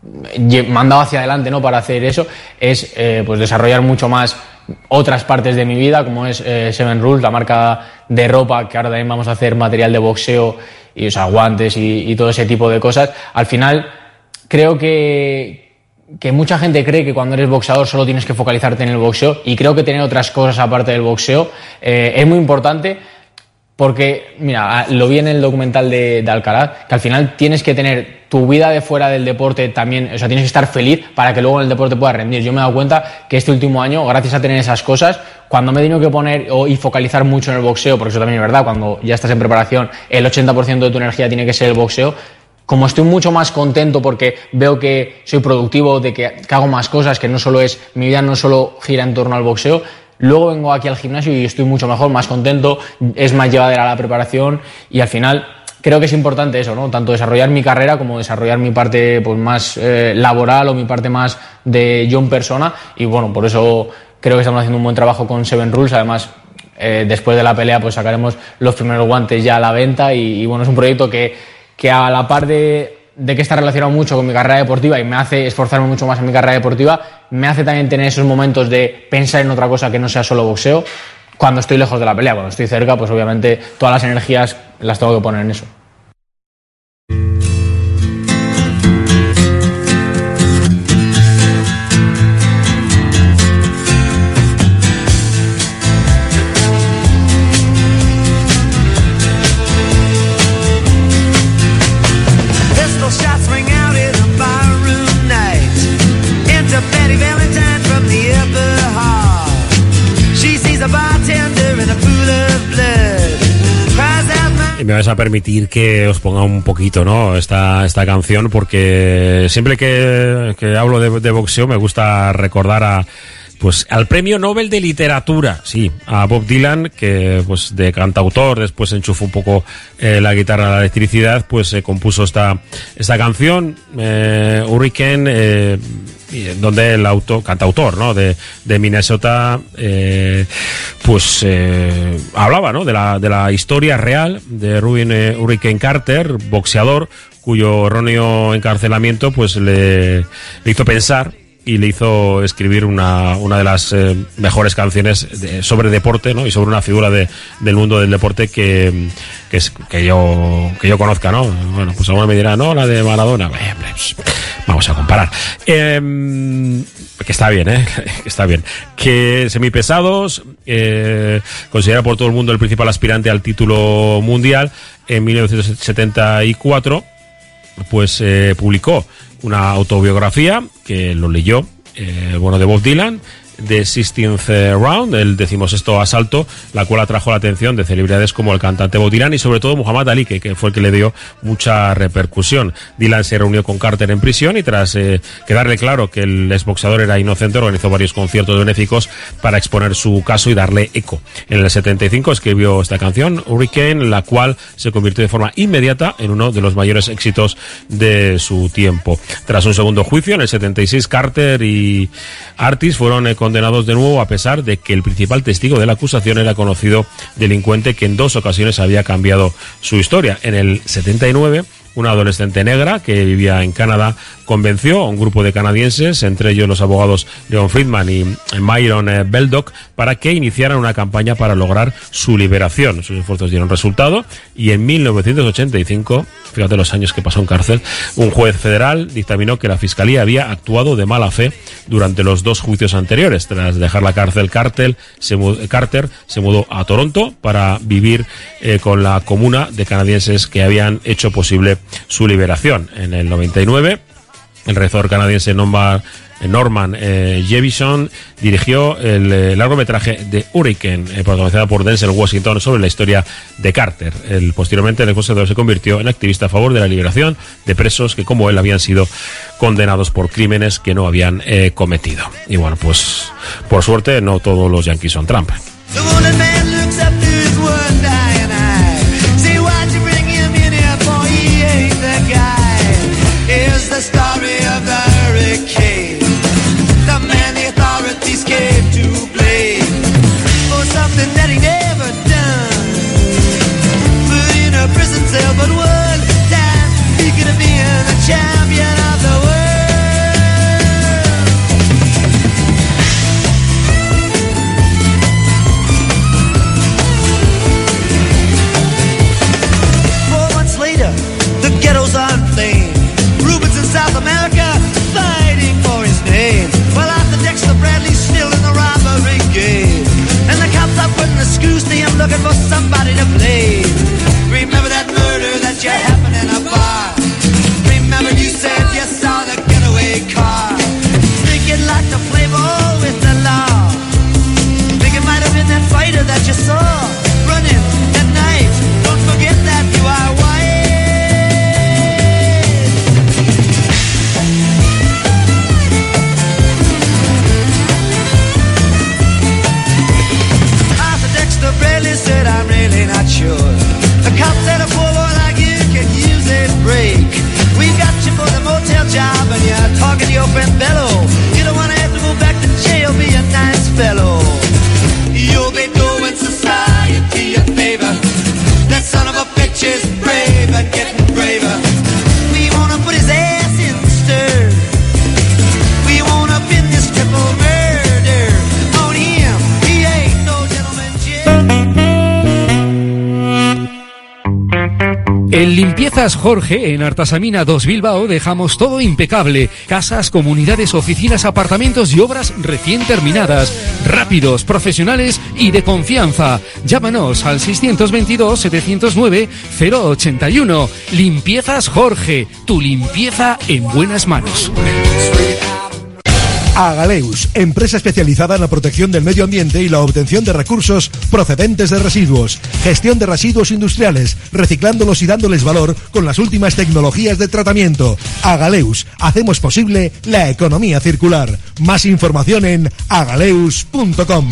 mandado hacia adelante, ¿no? Para hacer eso, es eh, pues desarrollar mucho más otras partes de mi vida, como es eh, Seven Rules, la marca de ropa, que ahora también vamos a hacer material de boxeo, y, o sea, guantes y, y todo ese tipo de cosas. Al final, creo que que mucha gente cree que cuando eres boxeador solo tienes que focalizarte en el boxeo, y creo que tener otras cosas aparte del boxeo eh, es muy importante, porque, mira, lo vi en el documental de, de Alcaraz, que al final tienes que tener tu vida de fuera del deporte también, o sea, tienes que estar feliz para que luego en el deporte puedas rendir. Yo me he dado cuenta que este último año, gracias a tener esas cosas, cuando me he tenido que poner o, y focalizar mucho en el boxeo, porque eso también es verdad, cuando ya estás en preparación, el ochenta por ciento de tu energía tiene que ser el boxeo. Como estoy mucho más contento porque veo que soy productivo, de que, que hago más cosas, que no solo es, mi vida no solo gira en torno al boxeo, luego vengo aquí al gimnasio y estoy mucho mejor, más contento, es más llevadera la preparación, y al final creo que es importante eso, ¿no? Tanto desarrollar mi carrera como desarrollar mi parte pues más eh, laboral, o mi parte más de yo en persona, y bueno, por eso creo que estamos haciendo un buen trabajo con Seven Rules. Además, eh, después de la pelea pues sacaremos los primeros guantes ya a la venta, y, y bueno, es un proyecto que que a la par de, de que está relacionado mucho con mi carrera deportiva y me hace esforzarme mucho más en mi carrera deportiva, me hace también tener esos momentos de pensar en otra cosa que no sea solo boxeo, cuando estoy lejos de la pelea. Cuando estoy cerca, pues obviamente todas las energías las tengo que poner en eso. me vais a permitir que os ponga un poquito, ¿no? Esta, esta canción, porque siempre que, que hablo de, de boxeo me gusta recordar a, pues, al premio Nobel de Literatura, sí, a Bob Dylan, que pues de cantautor, después enchufó un poco eh, la guitarra a la electricidad, pues se eh, compuso esta, esta canción, eh, Hurricane, eh, donde el auto, cantautor, ¿no? de, de Minnesota, eh, pues eh, hablaba, ¿no? de la, de la historia real de Rubin eh, Hurricane Carter, boxeador, cuyo erróneo encarcelamiento pues le, le hizo pensar y le hizo escribir una, una de las eh, mejores canciones de, sobre deporte, ¿no? Y sobre una figura de, del mundo del deporte que, que, es, que yo que yo conozca, ¿no? Bueno, pues alguno me dirá, no, la de Maradona. Eh, pues, vamos a comparar. Eh, que está bien, ¿eh? Que está bien. Que Semipesados, eh, considerado por todo el mundo el principal aspirante al título mundial, en mil novecientos setenta y cuatro, pues eh, publicó una autobiografía que lo leyó, eh, bueno, de Bob Dylan, The sixteenth Round, el decimosexto asalto, la cual atrajo la atención de celebridades como el cantante Bob Dylan y sobre todo Muhammad Ali, que, que fue el que le dio mucha repercusión. Dylan se reunió con Carter en prisión y tras eh, quedarle claro que el exboxeador era inocente, organizó varios conciertos benéficos para exponer su caso y darle eco. En el setenta y cinco escribió esta canción, Hurricane, la cual se convirtió de forma inmediata en uno de los mayores éxitos de su tiempo. Tras un segundo juicio, en el setenta y seis, Carter y Artis fueron eh, condenados de nuevo, a pesar de que el principal testigo de la acusación era conocido delincuente que en dos ocasiones había cambiado su historia. En el setenta y nueve, una adolescente negra que vivía en Canadá convenció a un grupo de canadienses, entre ellos los abogados Leon Friedman y Myron eh, Beldock, para que iniciaran una campaña para lograr su liberación. Sus esfuerzos dieron resultado y en mil novecientos ochenta y cinco, fíjate los años que pasó en cárcel, un juez federal dictaminó que la fiscalía había actuado de mala fe durante los dos juicios anteriores. Tras dejar la cárcel, Carter se mudó, Carter se mudó a Toronto para vivir eh, con la comuna de canadienses que habían hecho posible su liberación. En el noventa y nueve, el realizador canadiense Norman, Norman eh, Jevison dirigió el eh, largometraje de Hurricane, eh, protagonizada por Denzel Washington, sobre la historia de Carter. El, posteriormente, el exboxeador se convirtió en activista a favor de la liberación de presos que, como él, habían sido condenados por crímenes que no habían eh, cometido. Y bueno, pues por suerte no todos los yankees son Trump. Here's the story of the hurricane, the man the authorities came to blame for something that he never done. Put in a prison cell, but one time he could have been the champion of the world. Four months later, the ghettos are inflamed. South America, fighting for his name. Well, after Dexter Bradley's still in the robbery game, and the cops are putting the screws to him, looking for somebody to blame. Remember that murder that you happened in a bar? Remember you said you saw the getaway car? Think you'd like to play ball with the law? Think it might have been that fighter that you saw running at night? Don't forget that you are white. Bradley said, I'm really not sure. The cop said a poor boy like you can use a break. We've got you for the motel job and you're talking to your friend Bello. You don't want to have to go back to jail, be a nice fellow. You'll be doing society a favor. That son of a bitch is brave and getting braver. We want to put his ass in the stir. We want to pin this triple murder on him. He ain't no gentleman. En Limpiezas Jorge, en Artasamina dos Bilbao, dejamos todo impecable. Casas, comunidades, oficinas, apartamentos y obras recién terminadas. Rápidos, profesionales y de confianza. Llámanos al seiscientos veintidós, setecientos nueve, cero ochenta y uno. Limpiezas Jorge, tu limpieza en buenas manos. Agaleus, empresa especializada en la protección del medio ambiente y la obtención de recursos procedentes de residuos. Gestión de residuos industriales, reciclándolos y dándoles valor con las últimas tecnologías de tratamiento. Agaleus, hacemos posible la economía circular. Más información en agaleus punto com.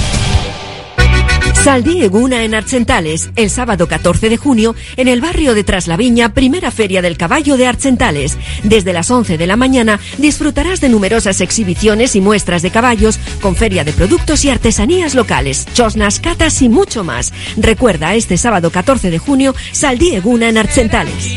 Saldí Eguna en Archentales, el sábado catorce de junio, en el barrio de Traslaviña, primera feria del caballo de Archentales. Desde las once de la mañana disfrutarás de numerosas exhibiciones y muestras de caballos, con feria de productos y artesanías locales, chosnas, catas y mucho más. Recuerda, este sábado catorce de junio, Saldí Eguna en Archentales.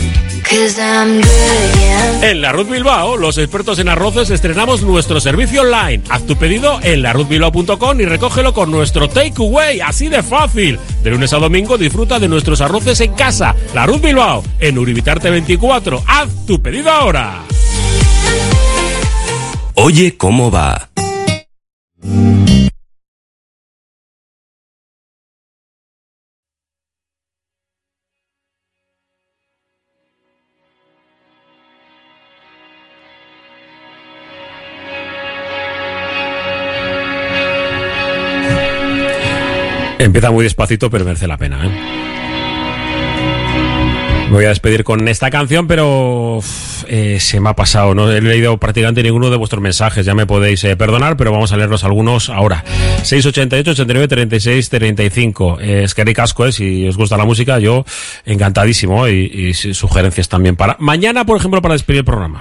En La Ruz Bilbao, los expertos en arroces, estrenamos nuestro servicio online. Haz tu pedido en la ruz bilbao punto com y recógelo con nuestro takeaway, así de fácil. De lunes a domingo disfruta de nuestros arroces en casa. La Ruz Bilbao, en Uribitarte veinticuatro. Haz tu pedido ahora. Oye, ¿cómo va? Empieza muy despacito, pero merece la pena, ¿eh? Me voy a despedir con esta canción, pero uf, eh, se me ha pasado. No he leído prácticamente ninguno de vuestros mensajes. Ya me podéis eh, perdonar, pero vamos a leerlos algunos ahora. seis ochenta y ocho, ochenta y nueve, treinta y seis, treinta y cinco. Eh, es que ricasco, eh, si os gusta la música, yo encantadísimo. Y, y sugerencias también para mañana, por ejemplo, para despedir el programa.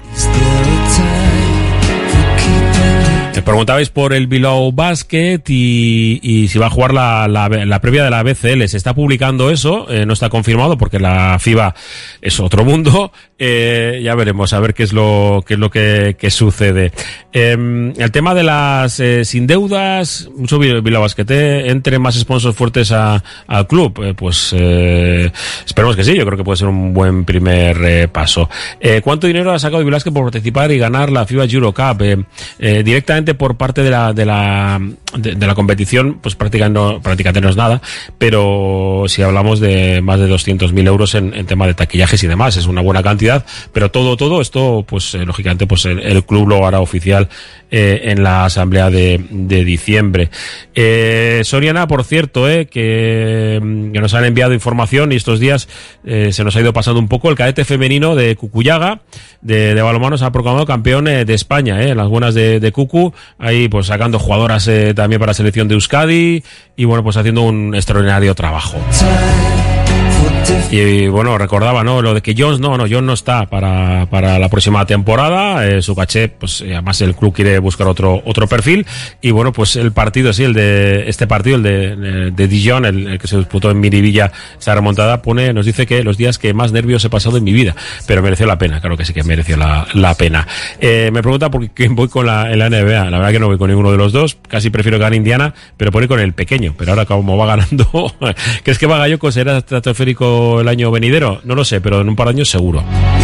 Me preguntabais por el Bilbao Basket y, y si va a jugar la, la, la previa de la B C L. Se está publicando eso, eh, no está confirmado porque la FIBA es otro mundo. Eh, ya veremos a ver qué es lo qué es lo que, que sucede. Eh, el tema de las eh, sin deudas, mucho Bilbao Basket, eh, entre más sponsors fuertes a, al club, eh, pues eh, esperemos que sí. Yo creo que puede ser un buen primer eh, paso. Eh, ¿Cuánto dinero ha sacado Bilbao Basket por participar y ganar la FIBA Eurocup? Eh, eh, directamente por parte de la de la de, de la competición, pues prácticamente no, prácticamente no es nada, pero si hablamos de más de doscientos mil euros en, en tema de taquillajes y demás, es una buena cantidad, pero todo todo esto, pues eh, lógicamente, pues el, el club lo hará oficial eh, en la asamblea de, de diciembre. Eh, Soriana, por cierto, eh, que, que nos han enviado información y estos días eh, se nos ha ido pasando un poco. El cadete femenino de Cucuyaga de, de balonmano se ha proclamado campeón eh, de España, eh, en las buenas de, de Cucu, ahí pues sacando jugadoras eh, también para la selección de Euskadi y bueno, pues haciendo un extraordinario trabajo. Y bueno, recordaba, ¿no? Lo de que Jones no, no, Jones no está para, para la próxima temporada. Eh, su caché, pues además el club quiere buscar otro, otro perfil. Y bueno, pues el partido, sí, el de, este partido, el de, de Dijon, el, el que se disputó en Miribilla, esa remontada, pone, nos dice que los días que más nervios he pasado en mi vida. Pero mereció la pena, claro que sí que mereció la, la pena. Eh, me pregunta por quién voy con la, en la N B A. La verdad que no voy con ninguno de los dos. Casi prefiero ganar Indiana, pero pone con el pequeño. Pero ahora como va ganando, ¿crees que Bagayoko será estratosférico el año venidero? No lo sé, pero en un par de años seguro.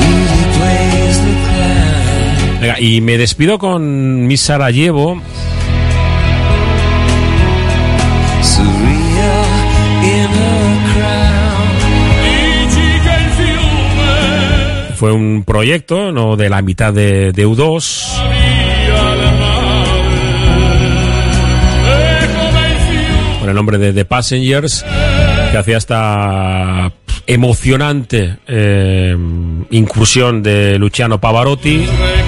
Venga, y me despido con Miss Sarajevo. Fue un proyecto, ¿no?, de la mitad de, de U dos. Con el nombre de The Passengers, que hacía esta emocionante eh, incursión de Luciano Pavarotti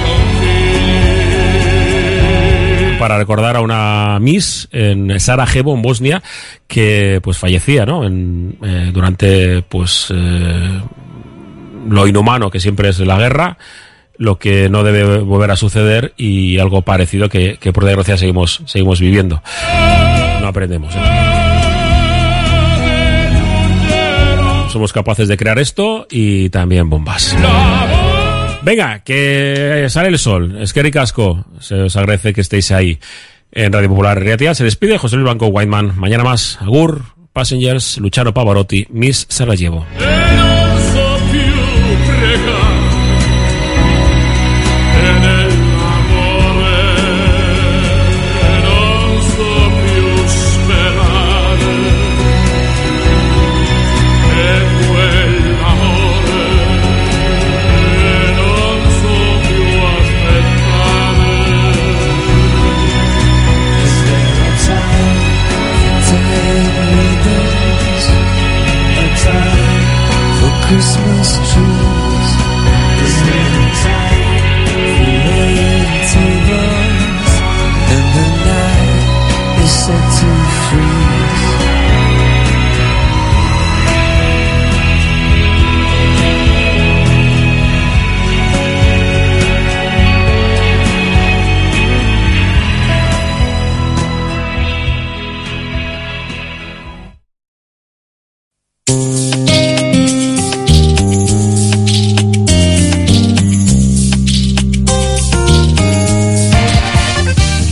para recordar a una Miss en Sarajevo, en Bosnia, que pues fallecía, ¿no?, en, eh, durante pues eh, lo inhumano que siempre es la guerra, lo que no debe volver a suceder y algo parecido que, que por desgracia seguimos seguimos viviendo. No aprendemos, ¿eh? Somos capaces de crear esto y también bombas. Venga, que sale el sol. Es que ricasco. Se os agradece que estéis ahí en Radio Popular Riatia. Se despide José Luis Blanco Whiteman. Mañana más. Agur, Passengers, Luciano Pavarotti, Miss Sarajevo.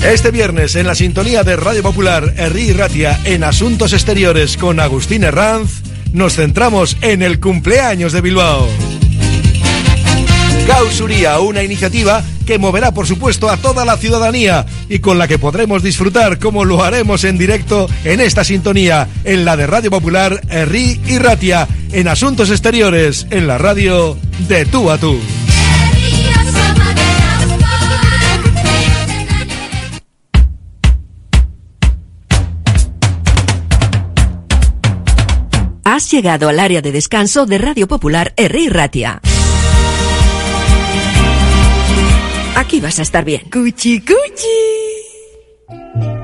Este viernes, en la sintonía de Radio Popular, Herri y Ratia, en Asuntos Exteriores con Agustín Herranz, nos centramos en el cumpleaños de Bilbao. Gausuría, una iniciativa que moverá, por supuesto, a toda la ciudadanía y con la que podremos disfrutar como lo haremos en directo en esta sintonía, en la de Radio Popular, Herri y Ratia, en Asuntos Exteriores, en la radio de tú a tú. Has llegado al área de descanso de Radio Popular Herri y Ratia. Aquí vas a estar bien. Cuchi, cuchi.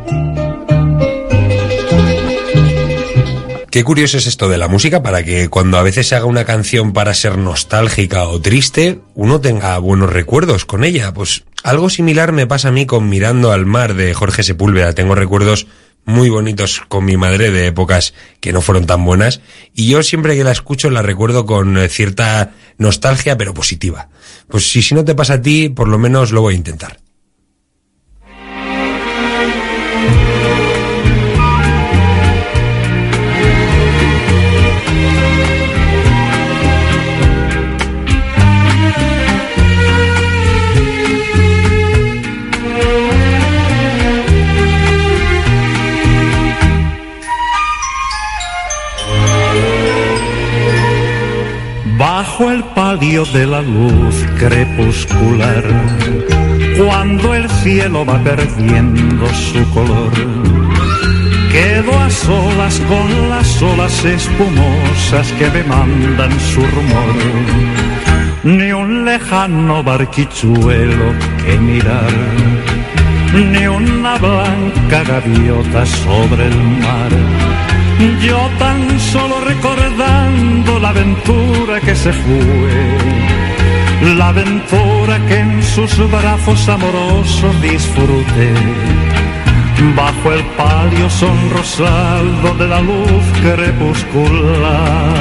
Qué curioso es esto de la música, para que cuando a veces se haga una canción para ser nostálgica o triste, uno tenga buenos recuerdos con ella. Pues algo similar me pasa a mí con Mirando al mar de Jorge Sepúlveda. Tengo recuerdos muy bonitos con mi madre de épocas que no fueron tan buenas, y yo siempre que la escucho la recuerdo con cierta nostalgia, pero positiva. Pues si, si no te pasa a ti, por lo menos lo voy a intentar. Bajo el palio de la luz crepuscular, cuando el cielo va perdiendo su color, quedo a solas con las olas espumosas que me mandan su rumor. Ni un lejano barquichuelo que mirar, ni una blanca gaviota sobre el mar. Yo tan solo recordando la aventura que se fue, la aventura que en sus brazos amorosos disfruté, bajo el palio sonrosado de la luz crepuscular.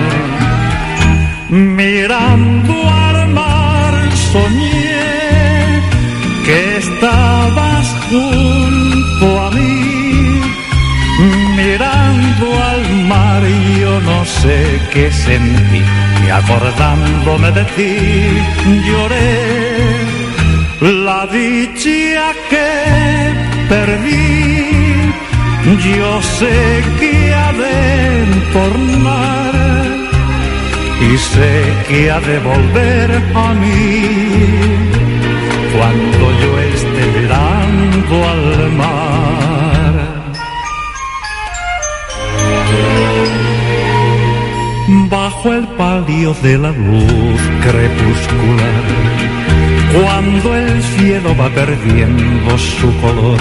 Mirando al mar soñé que estabas junto a mí. Mirando al mar yo no sé qué sentí, y acordándome de ti lloré la dicha que perdí. Yo sé que ha de tornar y sé que ha de volver a mí cuando yo esté mirando al mar. Bajo el palio de la luz crepuscular, cuando el cielo va perdiendo su color,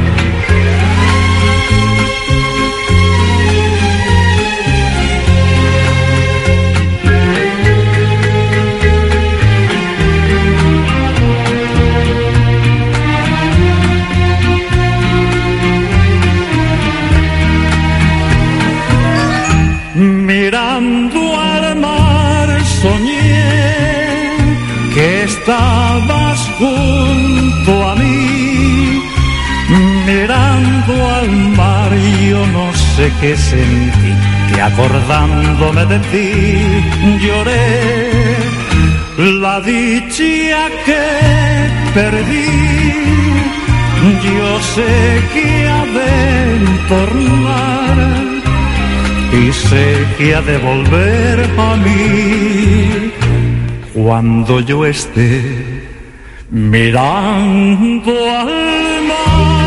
mirando al mar soñé que estabas junto a mí. Mirando al mar yo no sé qué sentí, que acordándome de ti lloré la dicha que perdí. Yo sé que ha de tornar y sé que ha de volver a mí cuando yo esté mirando al mar.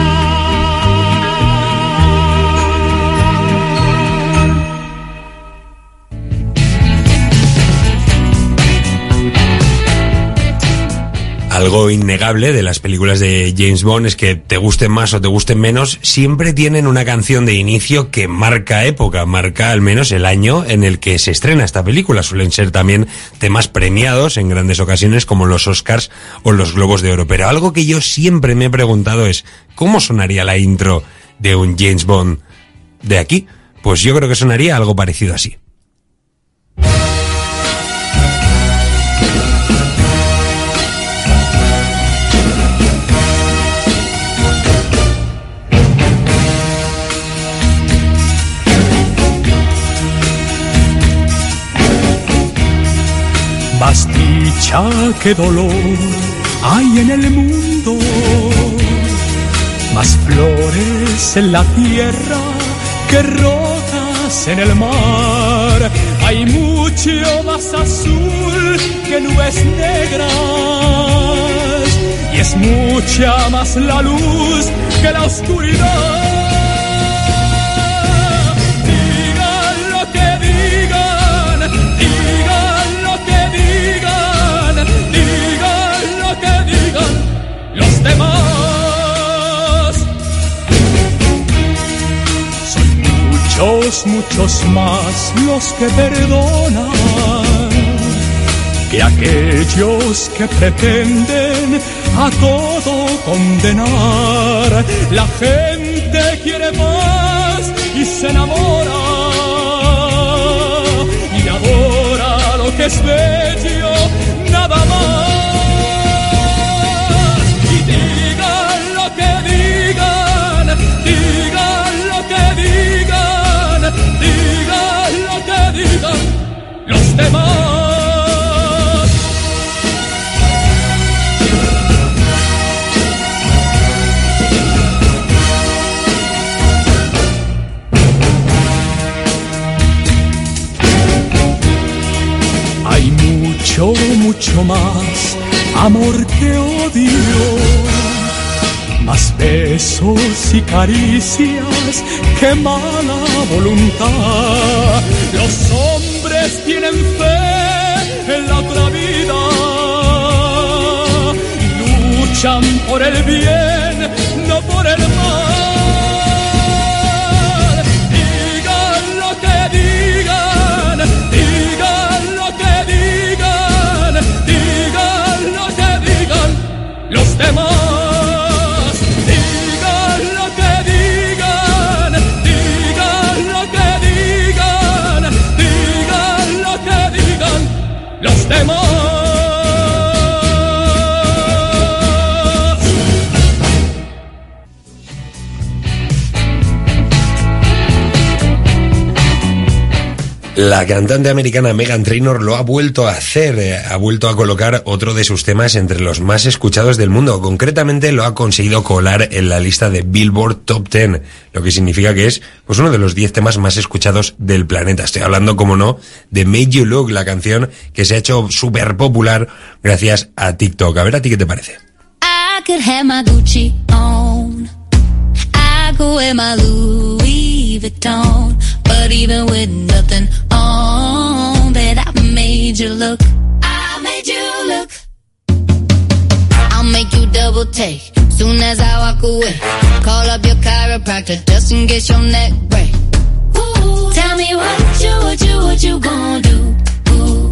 Algo innegable de las películas de James Bond es que te gusten más o te gusten menos, siempre tienen una canción de inicio que marca época, marca al menos el año en el que se estrena esta película. Suelen ser también temas premiados en grandes ocasiones como los Oscars o los Globos de Oro. Pero algo que yo siempre me he preguntado es, ¿cómo sonaría la intro de un James Bond de aquí? Pues yo creo que sonaría algo parecido así. Pucha, qué dolor hay en el mundo, más flores en la tierra que rocas en el mar. Hay mucho más azul que nubes negras y es mucha más la luz que la oscuridad. Digan lo que digan, digan lo que digan, digan lo que digan los demás. Muchos, muchos más los que perdonan que aquellos que pretenden a todo condenar. La gente quiere más y se enamora y adora lo que es bello, nada más. Y digan lo que digan, digan lo que digan, digan lo que digan los demás. Hay mucho, mucho más amor que odio, más besos y caricias que mala voluntad. Los hombres tienen fe en la otra vida y luchan por el bien, no por el mal. Digan lo que digan, digan lo que digan, digan lo que digan los demás. Los demás. La cantante americana Meghan Trainor lo ha vuelto a hacer, eh, ha vuelto a colocar otro de sus temas entre los más escuchados del mundo. Concretamente lo ha conseguido colar en la lista de Billboard Top diez, lo que significa que es pues uno de los diez temas más escuchados del planeta. Estoy hablando, como no, de Made You Look, la canción que se ha hecho súper popular gracias a TikTok. A ver, ¿a ti qué te parece? I could have my Gucci on, I could wear my Louis Vuitton, but even with nothing on, that I made you look, I made you look. I'll make you double take, soon as I walk away. Call up your chiropractor just in case your neck break. Ooh, tell me what you, what you, what you gonna do? Ooh.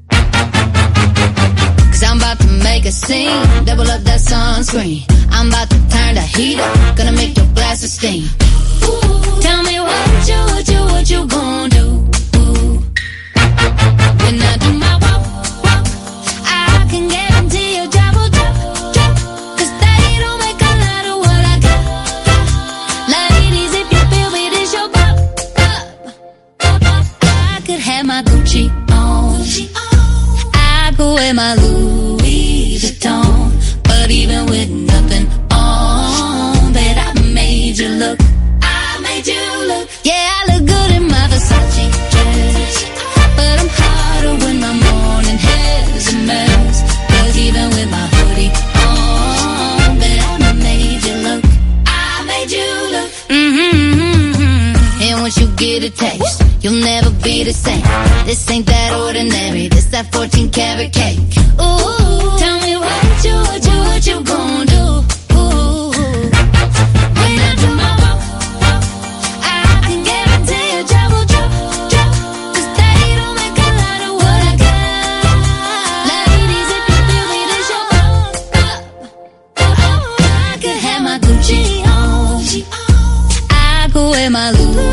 Cause I'm about to make a scene, double up that sunscreen. I'm about to turn the heat up, gonna make your glasses steam. Ooh, tell me what you, what you, what you gonna do? Ooh. When I do my walk, walk, I can guarantee your job will drop, drop. Cause they don't make a lot of what I got, got. Ladies, if you feel me, this your bop, bop, bop. I could have my Gucci on, I could wear my Louis Vuitton, but even with nothing on, that I made you look, I made you look. Yeah, I look good in my Versace dress, but I'm hotter when my morning hair's a mess. Cause even with my hoodie on, that I made you look, I made you look. Mm-hmm, mm-hmm. And once you get a taste, you'll never be the same. This ain't that ordinary, this that fourteen karat cake. Ooh, tell me what you, what you, what you gon' do? Ooh, when I do my walk, walk, I can guarantee your job will drop, drop. Cause they don't make a lot of what I got. Ladies, if you feel me, this your bop, bop. I could have my Gucci on, I could wear my Louis